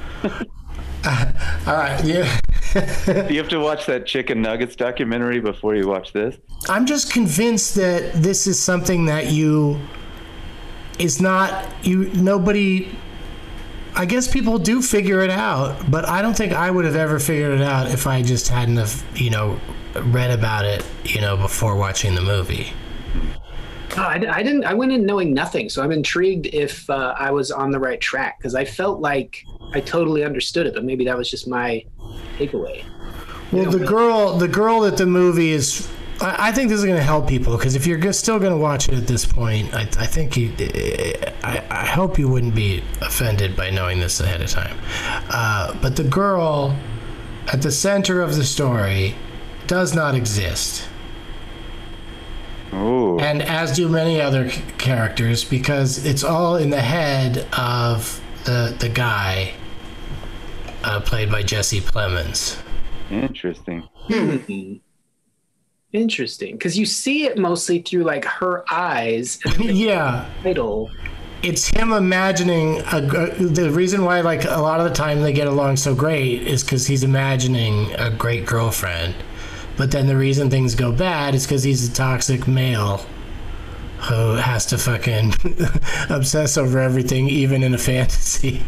all right, yeah. Do you have to watch that chicken nuggets documentary before you watch this? I'm just convinced that this is something that you is not you nobody I guess people do figure it out, but I don't think I would have ever figured it out if I just hadn't have, you know, read about it, you know, before watching the movie. Oh, I, I didn't. I went in knowing nothing, so I'm intrigued if uh, I was on the right track, because I felt like I totally understood it, but maybe that was just my takeaway. Well, the girl, the girl that the movie is, I, I think this is going to help people because if you're go- still going to watch it at this point, I, I think you, I, I hope you wouldn't be offended by knowing this ahead of time. Uh, but the girl at the center of the story does not exist. Ooh. And as do many other c- characters, because it's all in the head of the the guy uh, played by Jesse Plemons. Interesting. Interesting, because you see it mostly through like her eyes. And the Yeah, title. it's him imagining a, a, the reason why like a lot of the time they get along so great is because he's imagining a great girlfriend, but then the reason things go bad is because he's a toxic male who has to fucking obsess over everything, even in a fantasy.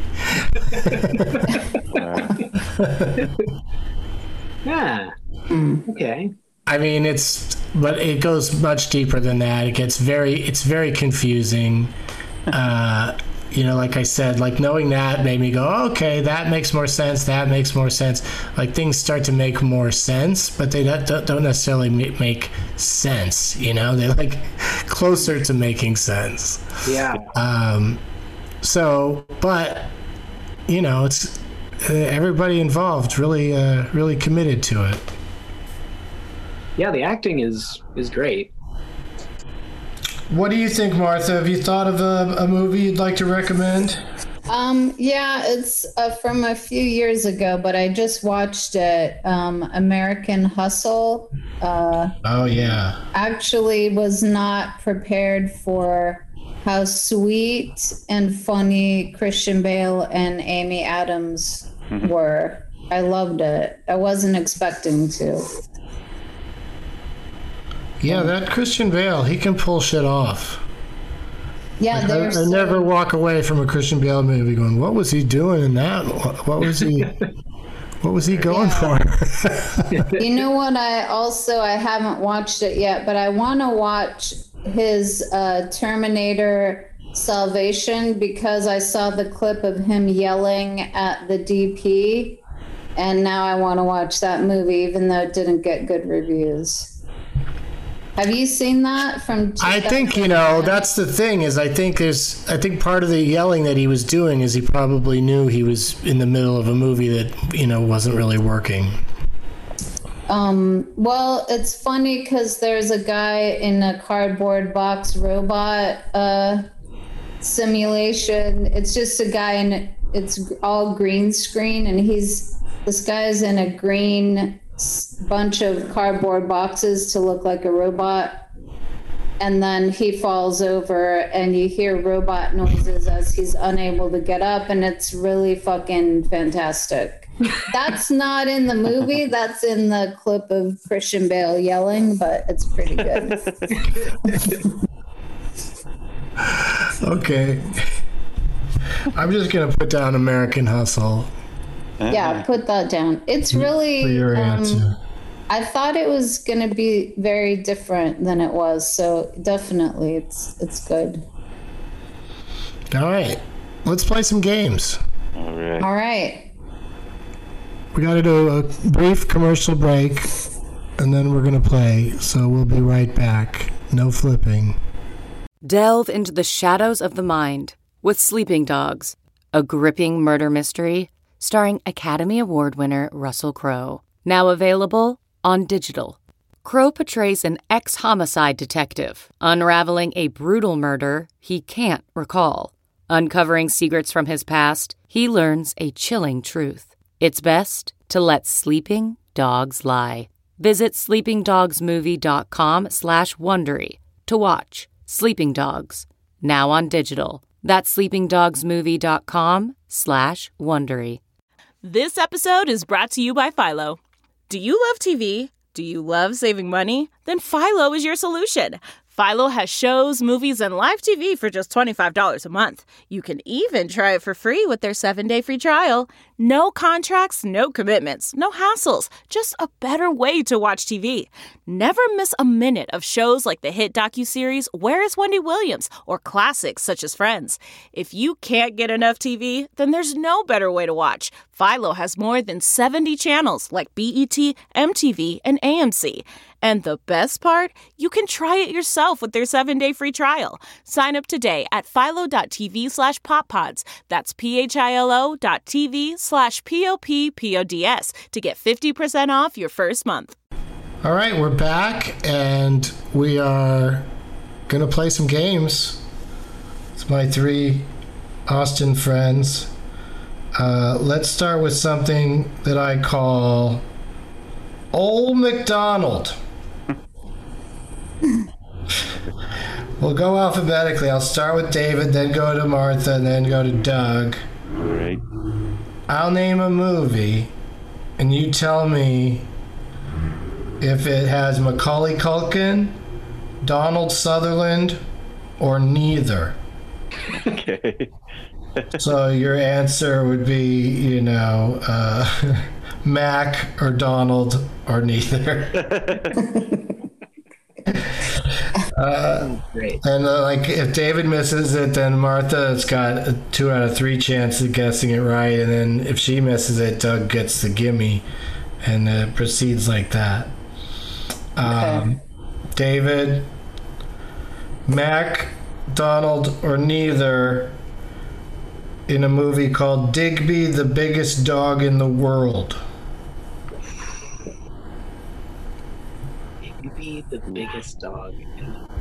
Yeah. Okay. I mean, it's, but it goes much deeper than that. It gets very, it's very confusing. Uh, you know, like I said, like knowing that made me go, okay, that makes more sense. That makes more sense. Like things start to make more sense, but they don't, don't necessarily ma- make sense. You know, they're like closer to making sense. Yeah. Um, so, but you know, it's uh, everybody involved really, uh, really committed to it. Yeah. The acting is is great. What do you think, Martha? Have you thought of a, a movie you'd like to recommend? Um, yeah, it's uh, from a few years ago, but I just watched it. Um, American Hustle. Uh, Oh yeah. actually was not prepared for how sweet and funny Christian Bale and Amy Adams were. I loved it. I wasn't expecting to. Yeah, that Christian Bale, he can pull shit off. Yeah, like, there's. I, I never walk away from a Christian Bale movie going, "What was he doing in that? What, what was he? What was he going Yeah. for?" You know what? I also I haven't watched it yet, but I want to watch his uh, Terminator Salvation because I saw the clip of him yelling at the D P, and now I want to watch that movie, even though it didn't get good reviews. Have you seen that from? I think, you know, that's the thing is I think there's, I think part of the yelling that he was doing is he probably knew he was in the middle of a movie that, you know, wasn't really working. Um, well, it's funny because there's a guy in a cardboard box robot uh, simulation. It's just a guy and it's all green screen, and he's this guy's in a green bunch of cardboard boxes to look like a robot, and then he falls over and you hear robot noises as he's unable to get up, and it's really fucking fantastic. That's not in the movie, that's in the clip of Christian Bale yelling, but it's pretty good. Okay. I'm just gonna put down American Hustle. Yeah, put that down. It's really, For your um, answer. I thought it was going to be very different than it was. So definitely it's, it's good. All right. Let's play some games. All right. All right. We got to do a brief commercial break, and then we're going to play. So we'll be right back. No flipping. Delve into the shadows of the mind with Sleeping Dogs, a gripping murder mystery starring Academy Award winner Russell Crowe. Now available on digital. Crowe portrays an ex-homicide detective, unraveling a brutal murder he can't recall. Uncovering secrets from his past, he learns a chilling truth. It's best to let sleeping dogs lie. Visit sleepingdogsmovie.com slash Wondery to watch Sleeping Dogs, now on digital. That's sleepingdogsmovie.com slash Wondery. This episode is brought to you by Philo. Do you love T V? Do you love saving money? Then Philo is your solution. Philo has shows, movies, and live T V for just twenty-five dollars a month. You can even try it for free with their seven-day free trial. No contracts, no commitments, no hassles. Just a better way to watch T V. Never miss a minute of shows like the hit docuseries Where is Wendy Williams? Or classics such as Friends. If you can't get enough T V, then there's no better way to watch. Philo has more than seventy channels like B E T, M T V, and A M C. And the best part? You can try it yourself with their seven-day free trial. Sign up today at philo.tv slash poppods. That's P-H-I-L-O dot TV slash P-O-P-P-O-D-S to get fifty percent off your first month. All right, we're back, and we are going to play some games. It's my three Austin friends. Uh, let's start with something that I call Old MacDonald. We'll go alphabetically. I'll start with David, then go to Martha, and then go to Doug. All right. I'll name a movie, and you tell me if it has Macaulay Culkin, Donald Sutherland, or neither. Okay. So your answer would be, you know, uh, Mac or Donald or neither. uh, Great. and uh, like if David misses it, then Martha's got a two out of three chance of guessing it right, and then if she misses it, Doug gets the gimme, and it proceeds like that. Um, David, Mac, Donald, or neither in a movie called Digby, the Biggest Dog in the World. Digby, the biggest dog in the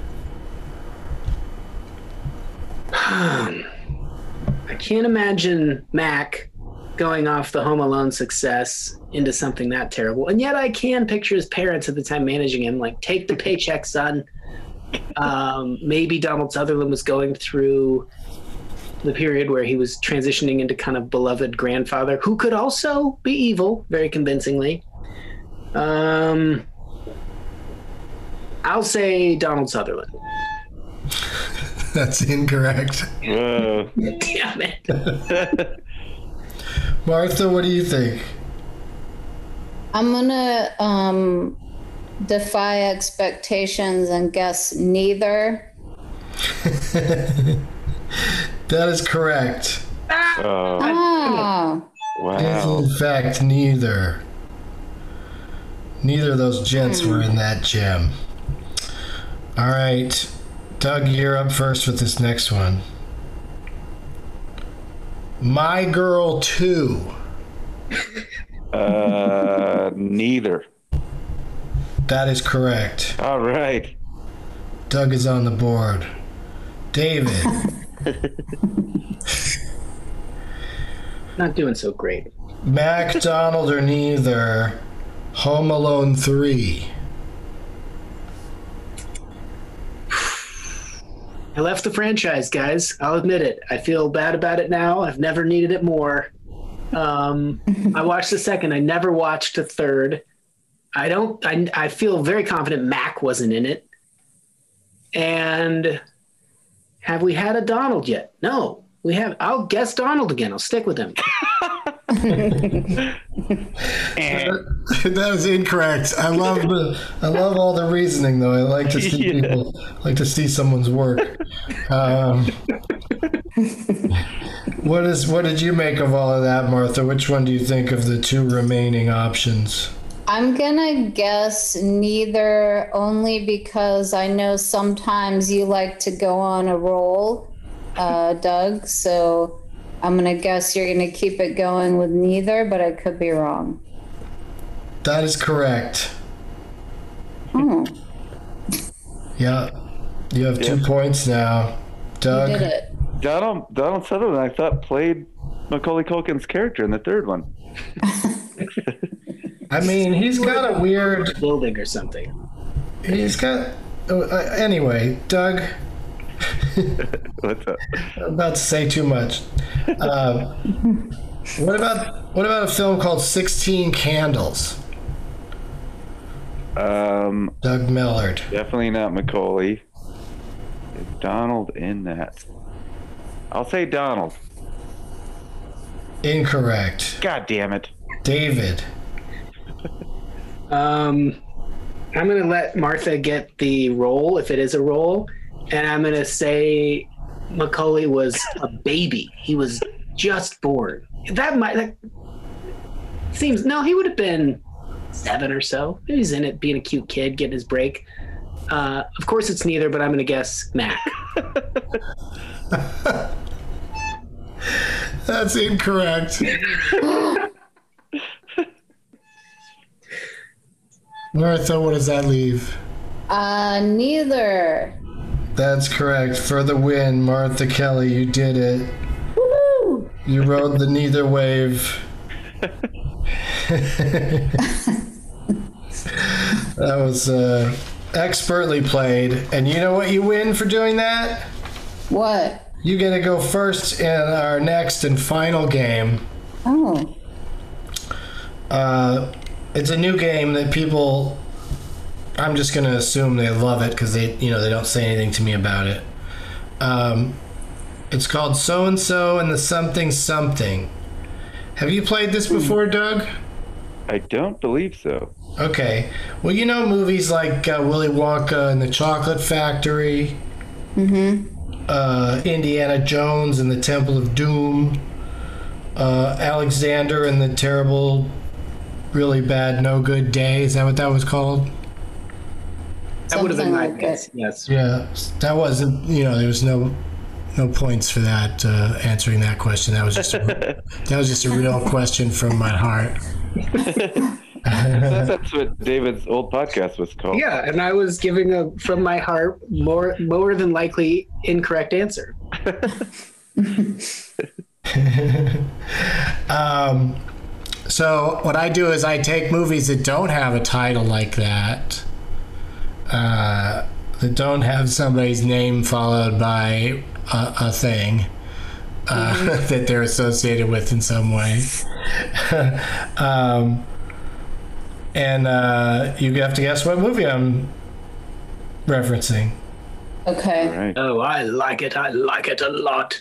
I can't imagine Mac going off the Home Alone success into something that terrible. And yet I can picture his parents at the time managing him, like, take the paycheck, son. Um, maybe Donald Sutherland was going through the period where he was transitioning into kind of beloved grandfather, who could also be evil, very convincingly. Um, I'll say Donald Sutherland. That's incorrect. Whoa. Damn it. Martha, what do you think? I'm gonna um, defy expectations and guess neither. That is correct. Oh, Oh, wow. It's in fact neither. Neither of those gents were in that gem. All right. Doug, you're up first with this next one. My Girl two. Uh, neither. That is correct. All right. Doug is on the board. David. Not doing so great. MacDonald or neither. Home Alone three. I left the franchise, guys. I'll admit it. I feel bad about it now. I've never needed it more. Um, I watched the second. I never watched the third. I don't. I, I feel very confident Mac wasn't in it. And have we had a Donald yet? No, we have. I'll guess Donald again. I'll stick with him. That is incorrect. I love the I love all the reasoning though. I like to see Yeah. people like to see someone's work. Um, what is what did you make of all of that, Martha? Which one do you think of the two remaining options? I'm gonna guess neither, only because I know sometimes you like to go on a roll, uh, Doug. So I'm gonna guess you're gonna keep it going with neither, but I could be wrong. That is correct. Oh, Yeah. You have two Yeah. points now. you Doug. did it. Donald Donald Sutherland, I thought, played Macaulay Culkin's character in the third one. I mean, he's got a weird Building or something. he's got uh, uh, anyway, Doug. What's up? I'm about to say too much. Uh, what about what about a film called sixteen Candles? Um, Doug Millard. definitely not Macaulay. Is Donald in that? I'll say Donald. Incorrect. God damn it. David. Um, I'm going to let Martha get the role, if it is a role, and I'm going to say Macaulay was a baby. He was just born. That might that seems no. He would have been seven or so. Maybe he's in it, being a cute kid, getting his break. Uh, of course, it's neither, but I'm going to guess Mac. That's incorrect. Martha, what does that leave? Uh, neither. That's correct. For the win, Martha Kelly, you did it. Woohoo! You rode the neither wave. That was uh, expertly played. And you know what you win for doing that? What? You get to go first in our next and final game. Oh. Uh, it's a new game that people, I'm just going to assume they love it because they, you know, they don't say anything to me about it. Um, it's called So and So and the Something Something. Have you played this before, Doug? I don't believe so. Okay. Well, you know movies like uh, Willy Wonka and the Chocolate Factory, Mm-hmm. uh, Indiana Jones and the Temple of Doom, uh, Alexander and the Terrible, Really Bad, No Good Day. Is that what that was called? That would have been my Something like guess. it. Yes. Yeah, that wasn't, you know, there was no no points for that, uh, answering that question. That was just a, that was just a real question from my heart. That's what David's old podcast was called. Yeah, and I was giving a from my heart more more than likely incorrect answer. Um, so what I do is I take movies that don't have a title like that, uh, that don't have somebody's name followed by a, a thing uh, mm-hmm. that they're associated with in some way. um, and uh, you have to guess what movie I'm referencing. Okay. All right. Oh, I like it. I like it a lot.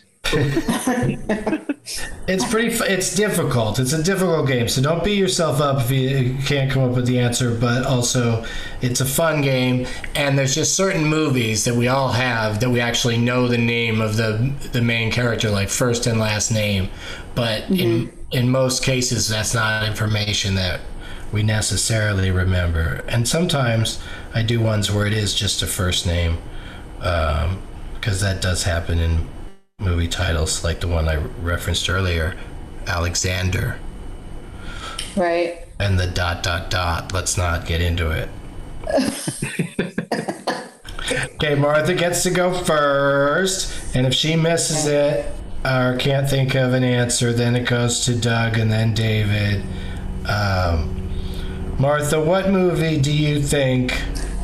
It's pretty. F- it's difficult. It's a difficult game, so don't beat yourself up if you can't come up with the answer. But also, it's a fun game, and there's just certain movies that we all have that we actually know the name of the the main character, like first and last name. But mm-hmm. in in most cases, that's not information that we necessarily remember. And sometimes I do ones where it is just a first name, because um, that does happen in movie titles, like the one I referenced earlier, Alexander. Right. And the dot, dot, dot. Let's not get into it. Okay, Martha gets to go first. And if she misses it or can't think of an answer, then it goes to Doug and then David. Um, Martha, what movie do you think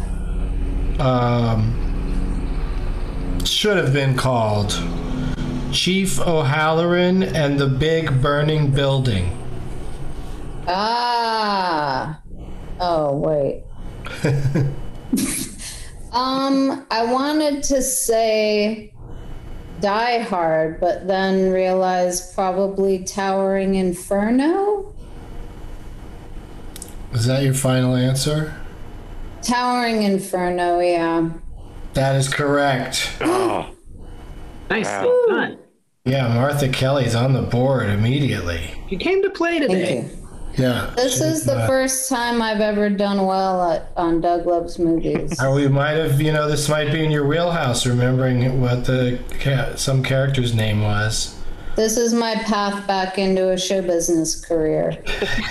um, should have been called Chief O'Halloran and the Big Burning Building? Ah. Oh, wait. um, I wanted to say Die Hard, but then realized probably Towering Inferno? Is that your final answer? Towering Inferno, yeah. That is correct. Oh. Nice Wow. done. Yeah, Martha Kelly's on the board immediately. You came to play today. Thank you. Yeah. This is the uh, first time I've ever done well at, on Doug Loves Movies. Or we might have, you know, this might be in your wheelhouse, remembering what the ca- some character's name was. This is my path back into a show business career.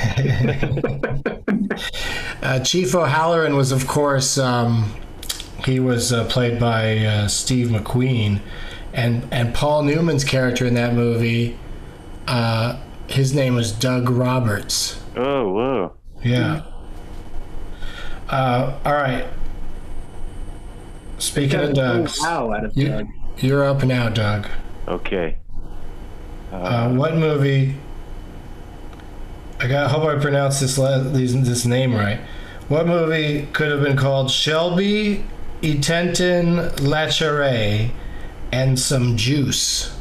uh, Chief O'Halloran was, of course, um, he was uh, played by uh, Steve McQueen, and and Paul Newman's character in that movie, uh, his name was Doug Roberts. Oh, whoa. Yeah. Uh, all right. Speaking of Doug, Wow, out of you, Doug. you're up now, Doug. Okay. Uh, Uh, what movie? I got. Hope I pronounced this la- these, this name right. What movie could have been called Shelby, Etenton, Lacharay, and Some Juice?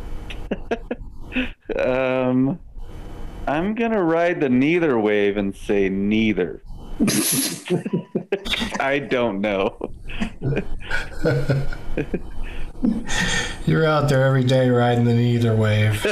um, I'm gonna ride the neither wave and say neither. I don't know. You're out there every day riding the neither wave.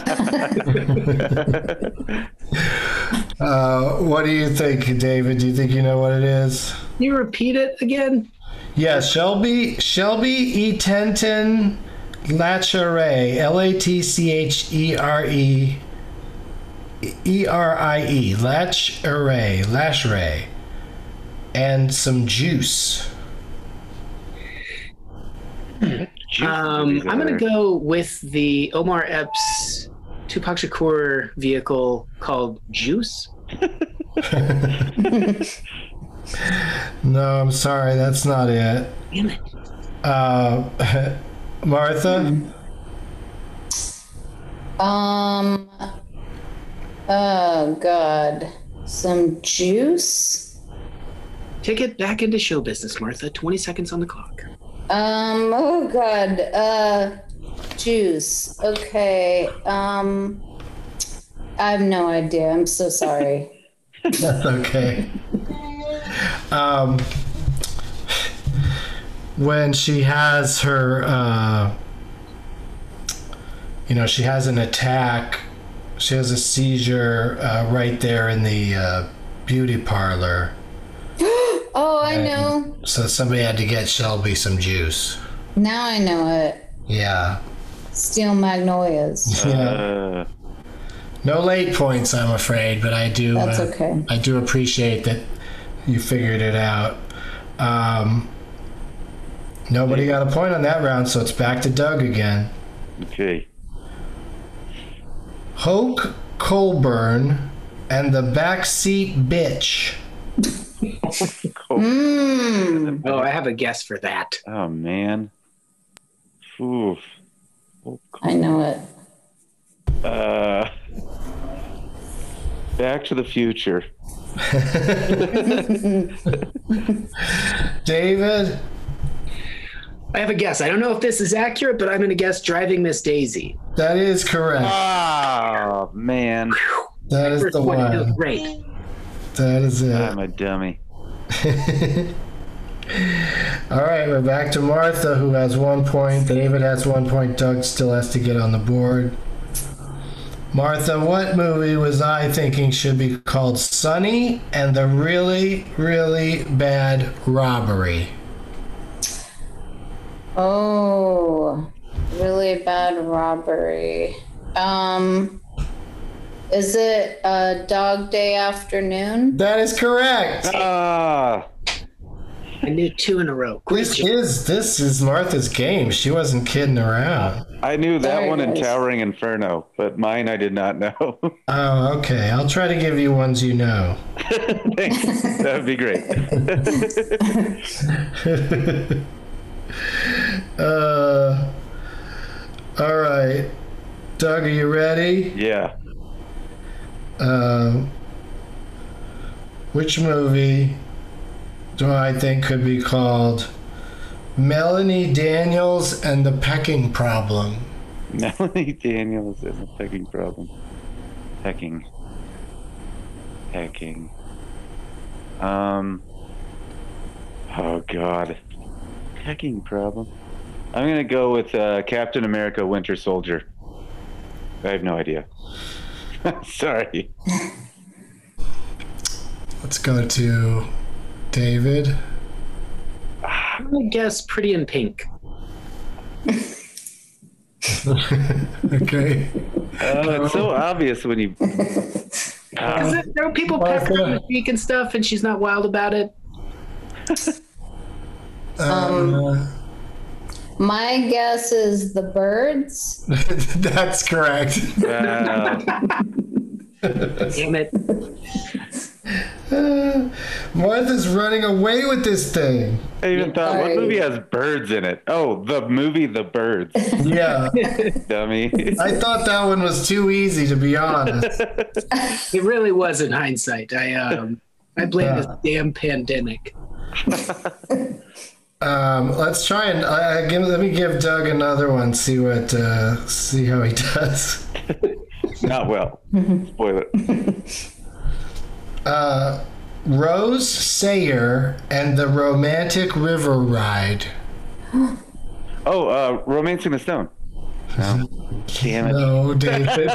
uh, what do you think, David? Do you think you know what it is? Can you repeat it again? Yeah, Shelby Shelby Etenton Lacharay, L A T C H E R E E R I E, Lacharay, Lacharay, and Some Juice. Um, I'm going to go with the Omar Epps Tupac Shakur vehicle called Juice. No, I'm sorry, that's not it. Damn it. Uh, Martha? Um, oh, God. Some juice? Take it back into show business, Martha. twenty seconds on the clock. Um, oh, God. Uh, juice. Okay. Um, I have no idea. I'm so sorry. That's okay. Um, when she has her, uh, you know, she has an attack, she has a seizure uh, right there in the uh, beauty parlor. Oh, I And know. So somebody had to get Shelby some juice. Now I know it. Yeah. Steel Magnolias. Yeah. Uh, No late points, I'm afraid, but I do. That's uh, okay. I do appreciate that you figured it out. Um, nobody got a point on that round, so it's back to Doug again. okay. Hoke Colburn and the Backseat Bitch. Cool. Mmm. Oh, I have a guess for that. Oh man. Oof. Oh, I know it. Uh, Back to the Future. David? I have a guess. I don't know if this is accurate, but I'm going to guess Driving Miss Daisy. That is correct. Oh, man. That is First the one. It was one. great. That is it. I'm a dummy. All right, we're back to Martha, who has one point. David has one point. Doug still has to get on the board. Martha, what movie was I thinking should be called Sonny and the Really, Really Bad Robbery? Oh, really bad robbery. Um, is it a Dog Day Afternoon? That is correct. Ah. I knew two in a row. Great This job. is this is Martha's game. She wasn't kidding around. I knew that Very one in nice. Towering Inferno, but mine I did not know. Oh, okay. I'll try to give you ones you know. Thanks. That would be great. uh, all right. Doug, are you ready? Yeah. Um, which movie do I think could be called Melanie Daniels and the Pecking Problem? Melanie Daniels and the pecking problem. Pecking. Pecking. Um. Oh, God. Pecking problem. I'm going to go with uh, Captain America Winter Soldier. I have no idea. Sorry. Let's go to David. I'm going to guess Pretty in Pink. Okay. Oh, it's so obvious when you. Is Uh, it, there are people Martha. peppering her cheek and stuff, and she's not wild about it. Uh, My guess is The Birds. that's correct. wow. Damn it. Uh, Martha's running away with this thing. I even thought, what Sorry. movie has birds in it? Oh, the movie The Birds. Yeah. Dummy. I thought that one was too easy, to be honest. It really was in hindsight. I um I blame this damn pandemic. Um, let's try and uh, give, let me give Doug another one. See what uh, see how he does. Not well. Spoil it. Uh, Rose Sayer and the Romantic River Ride. Oh, uh, Romancing the Stone. No. Damn it. No, David.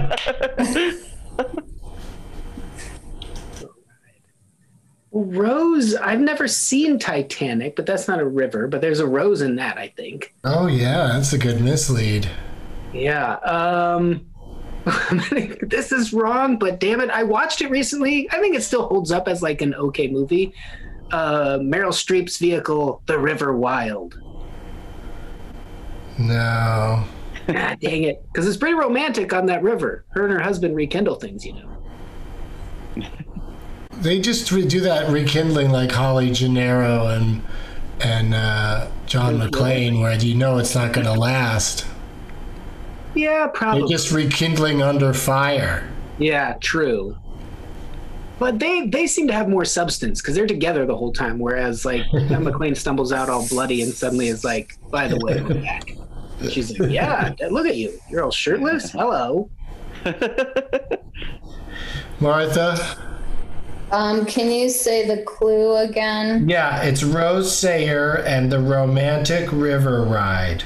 Rose, I've never seen Titanic, but that's not a river, but there's a rose in that, I think. Oh yeah, that's a good mislead. Yeah. Um this is wrong, but damn it, I watched it recently. I think it still holds up as like an okay movie. Uh Meryl Streep's vehicle, The River Wild. No. Ah, dang it. Because it's pretty romantic on that river. Her and her husband rekindle things, you know. They just re- do that rekindling like Holly Gennaro and and uh, John McClane, where you know it's not going to last. Yeah, They're probably. just rekindling under fire. Yeah, true. But they they seem to have more substance because they're together the whole time. Whereas like John McClane stumbles out all bloody and suddenly is like, by the way, we're back. And she's like, yeah, look at you. You're all shirtless. Hello. Martha? Um, can you say the clue again? Yeah, it's Rose Sayer and the Romantic River Ride.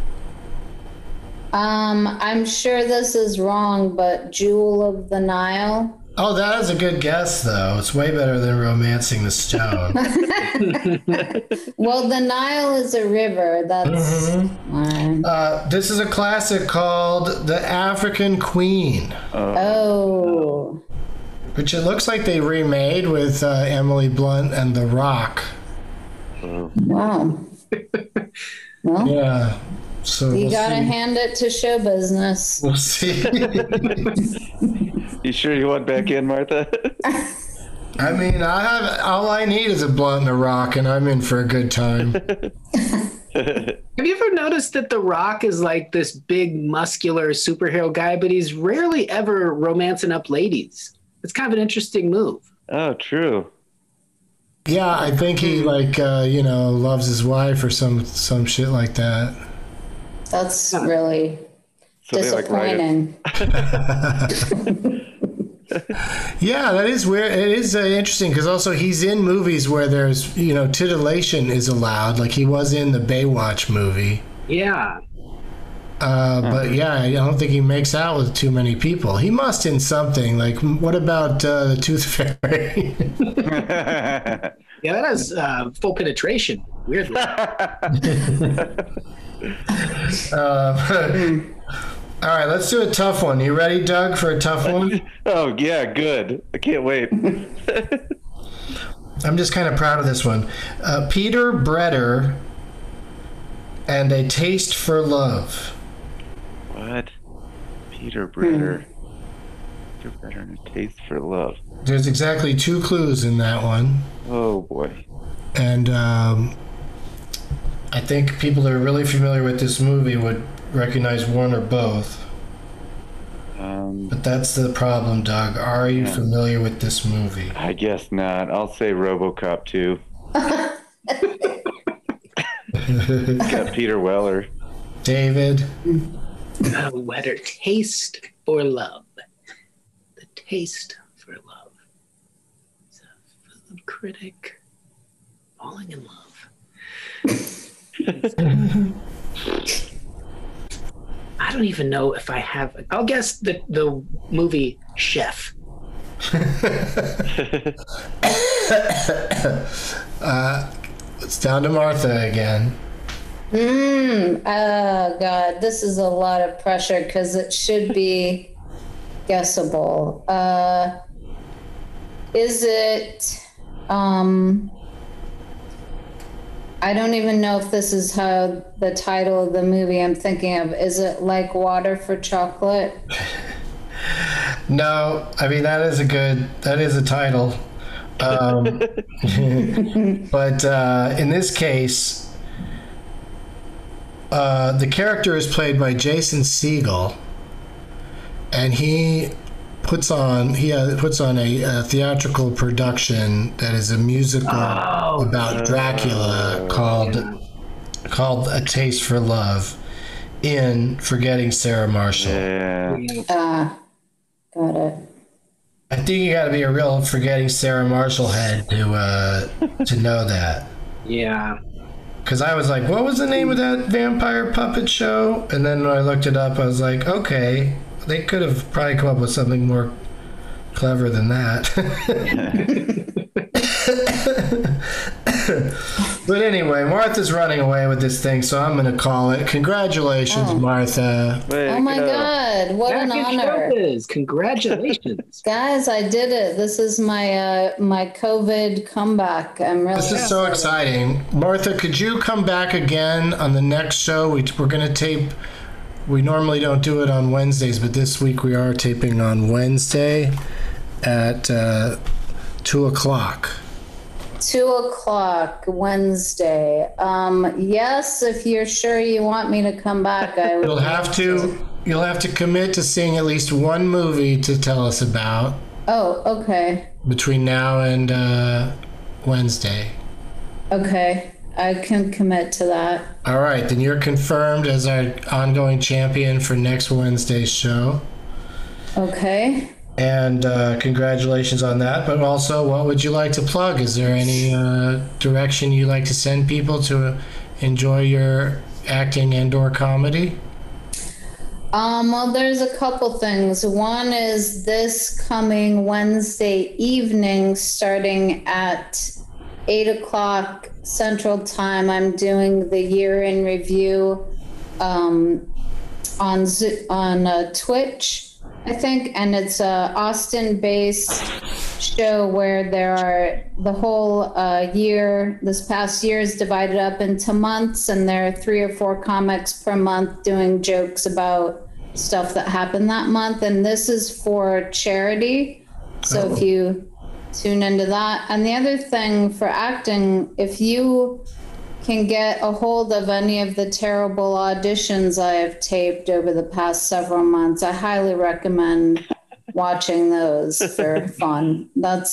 Um, I'm sure this is wrong, but Jewel of the Nile. Oh, that is a good guess, though. It's way better than Romancing the Stone. Well, the Nile is a river. That's fine. uh, this is a classic called The African Queen, Oh. which it looks like they remade with uh, Emily Blunt and The Rock. Wow. Well, Yeah. So you we'll gotta see. hand it to show business. We'll see. You sure you want back in, Martha? I mean, I have all I need is a blunt and a rock, and I'm in for a good time. Have you ever noticed that The Rock is like this big, muscular superhero guy, but he's rarely ever romancing up ladies? It's kind of an interesting move. Oh, true. Yeah, I think he like uh, you know loves his wife or some some shit like that. That's really So they, like, write disappointing. Yeah, that is weird. It is uh, interesting because also he's in movies where there's you know titillation is allowed, like he was in the Baywatch movie. Yeah. Uh, but yeah, I don't think he makes out with too many people. He must in something. Like, what about uh, the Tooth Fairy? Yeah, that has uh, full penetration. Weirdly. uh, all right, let's do a tough one. You ready, Doug, for a tough one? Oh, yeah, good. I can't wait. I'm just kind of proud of this one. Uh, Peter Bretter and A Taste for Love. What? Peter Bretter. Peter Bretter and A Taste for Love. There's exactly two clues in that one. Oh, boy. And um, I think people that are really familiar with this movie would recognize one or both. Um, But that's the problem, Doug. Are you yeah. familiar with this movie? I guess not. I'll say RoboCop two. Got Peter Weller. David? A wetter taste for love. The taste for love. It's a food critic falling in love. I don't even know if I have. I'll guess the the movie Chef. uh, it's down to Martha again. Mm, oh God, this is a lot of pressure because it should be guessable. Uh, is it? Um, I don't even know if this is how the title of the movie I'm thinking of. Is it Like Water for Chocolate? No, I mean that is a good. That is a title. Um, but uh, in this case. Uh, the character is played by Jason Segel, and he puts on he uh, puts on a, a theatrical production that is a musical Oh, about Dracula called called A Taste for Love in Forgetting Sarah Marshall. Yeah. Ah, got it. I think you got to be a real Forgetting Sarah Marshall head to uh, to know that. Yeah. Because I was like, what was the name of that vampire puppet show? And then when I looked it up, I was like, okay, they could have probably come up with something more clever than that. But anyway, Martha's running away with this thing, so I'm going to call it. Congratulations, Oh. Martha. Way Oh to my go. God, what an Package honor. showbiz. Congratulations. Guys, I did it. This is my uh, my COVID comeback. I'm really This is so exciting. Martha, could you come back again on the next show? We, we're going to tape. We normally don't do it on Wednesdays, but this week we are taping on Wednesday at uh, two o'clock. Two o'clock Wednesday. Um, yes, if you're sure you want me to come back, I will. You'll have to. You'll have to commit to seeing at least one movie to tell us about Oh, okay. between now and uh, Wednesday. Okay. I can commit to that. All right, then you're confirmed as our ongoing champion for next Wednesday's show. Okay. And uh, congratulations on that. But also, what would you like to plug? Is there any uh, direction you like to send people to enjoy your acting and/or comedy? Um, well, there's a couple things. One is this coming Wednesday evening, starting at eight o'clock Central Time. I'm doing the year in review um, on Zo- on uh, Twitch. I think, and it's a Austin-based show where there are the whole uh, year, this past year is divided up into months, and there are three or four comics per month doing jokes about stuff that happened that month, and this is for charity. So Oh. if you tune into that. And the other thing for acting, if you can get a hold of any of the terrible auditions I have taped over the past several months, I highly recommend watching those. They're fun. That's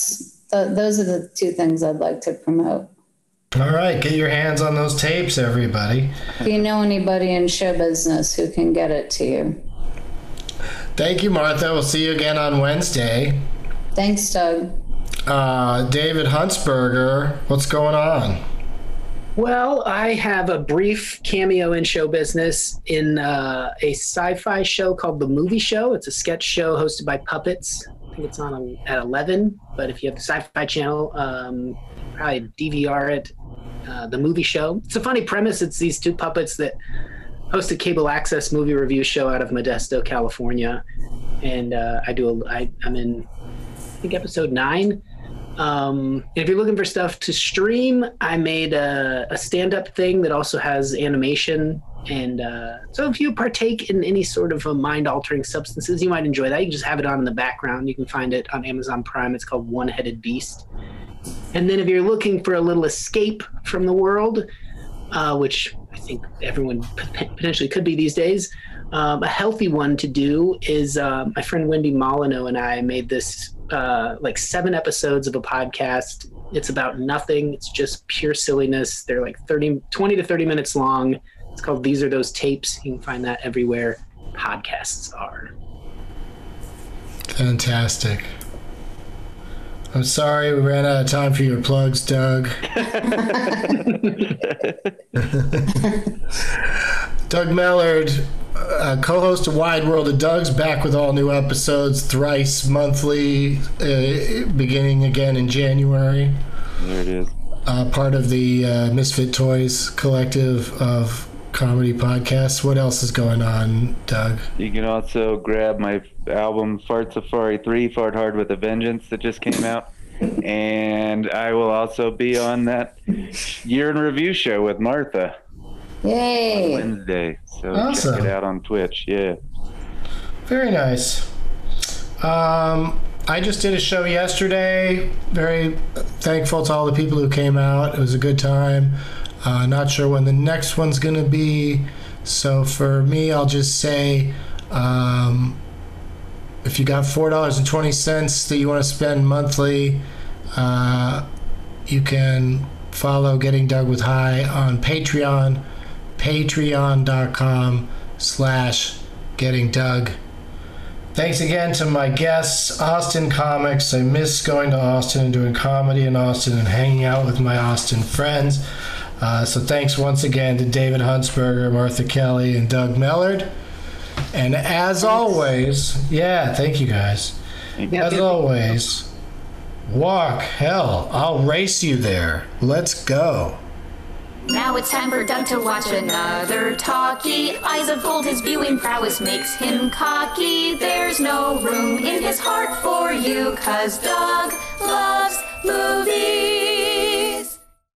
th- those are the two things I'd like to promote. All right, get your hands on those tapes, everybody. If you know anybody in show business who can get it to you. Thank you, Martha. We'll see you again on Wednesday. Thanks, Doug. Uh, David Huntsberger, what's going on? Well, I have a brief cameo in show business in uh, a sci-fi show called The Movie Show. It's a sketch show hosted by Puppets. I think it's on at eleven, but if you have the Sci-Fi Channel, um, probably D V R it. Uh, the Movie Show. It's a funny premise. It's these two puppets that host a cable access movie review show out of Modesto, California, and uh, I do. A, I, I'm in, I think, episode nine. Um, if you're looking for stuff to stream, I made a, a stand-up thing that also has animation. And uh, so if you partake in any sort of a mind-altering substances, you might enjoy that. You can just have it on in the background. You can find it on Amazon Prime. It's called One-Headed Beast. And then if you're looking for a little escape from the world, uh, which I think everyone potentially could be these days, um, a healthy one to do is uh, my friend Wendy Molyneux and I made this uh, like seven episodes of a podcast. It's about nothing. It's just pure silliness. They're like thirty, twenty to thirty minutes long. It's called These Are Those Tapes. You can find that everywhere podcasts are. Fantastic. I'm sorry we ran out of time for your plugs, Doug. Doug Mellard, uh, co-host of Wide World of Doug's, back with all new episodes thrice monthly, uh, beginning again in January. There it is. Uh, part of the uh, Misfit Toys collective of comedy podcasts. What else is going on, Doug? You can also grab my album Fart Safari three, Fart Hard with a Vengeance, that just came out. And I will also be on that year in review show with Martha. Yay! On Wednesday. So Awesome. Check it out on Twitch. Yeah. Very nice. Um, I just did a show yesterday. Very thankful to all the people who came out. It was a good time. Uh, not sure when the next one's going to be. So for me, I'll just say, um, if you got four dollars and twenty cents that you want to spend monthly, uh, you can follow Getting Doug with High on Patreon, patreon.com slash Getting Doug. Thanks again to my guests, Austin Comics. I miss going to Austin and doing comedy in Austin and hanging out with my Austin friends. Uh, so thanks once again to David Huntsberger, Martha Kelly, and Doug Mellard. And as always, yeah, thank you guys. As always, walk, hell, I'll race you there. Let's go. Now it's time for Doug to watch another talkie. Eyes of gold, his viewing prowess makes him cocky. There's no room in his heart for you, 'cause Doug loves movies.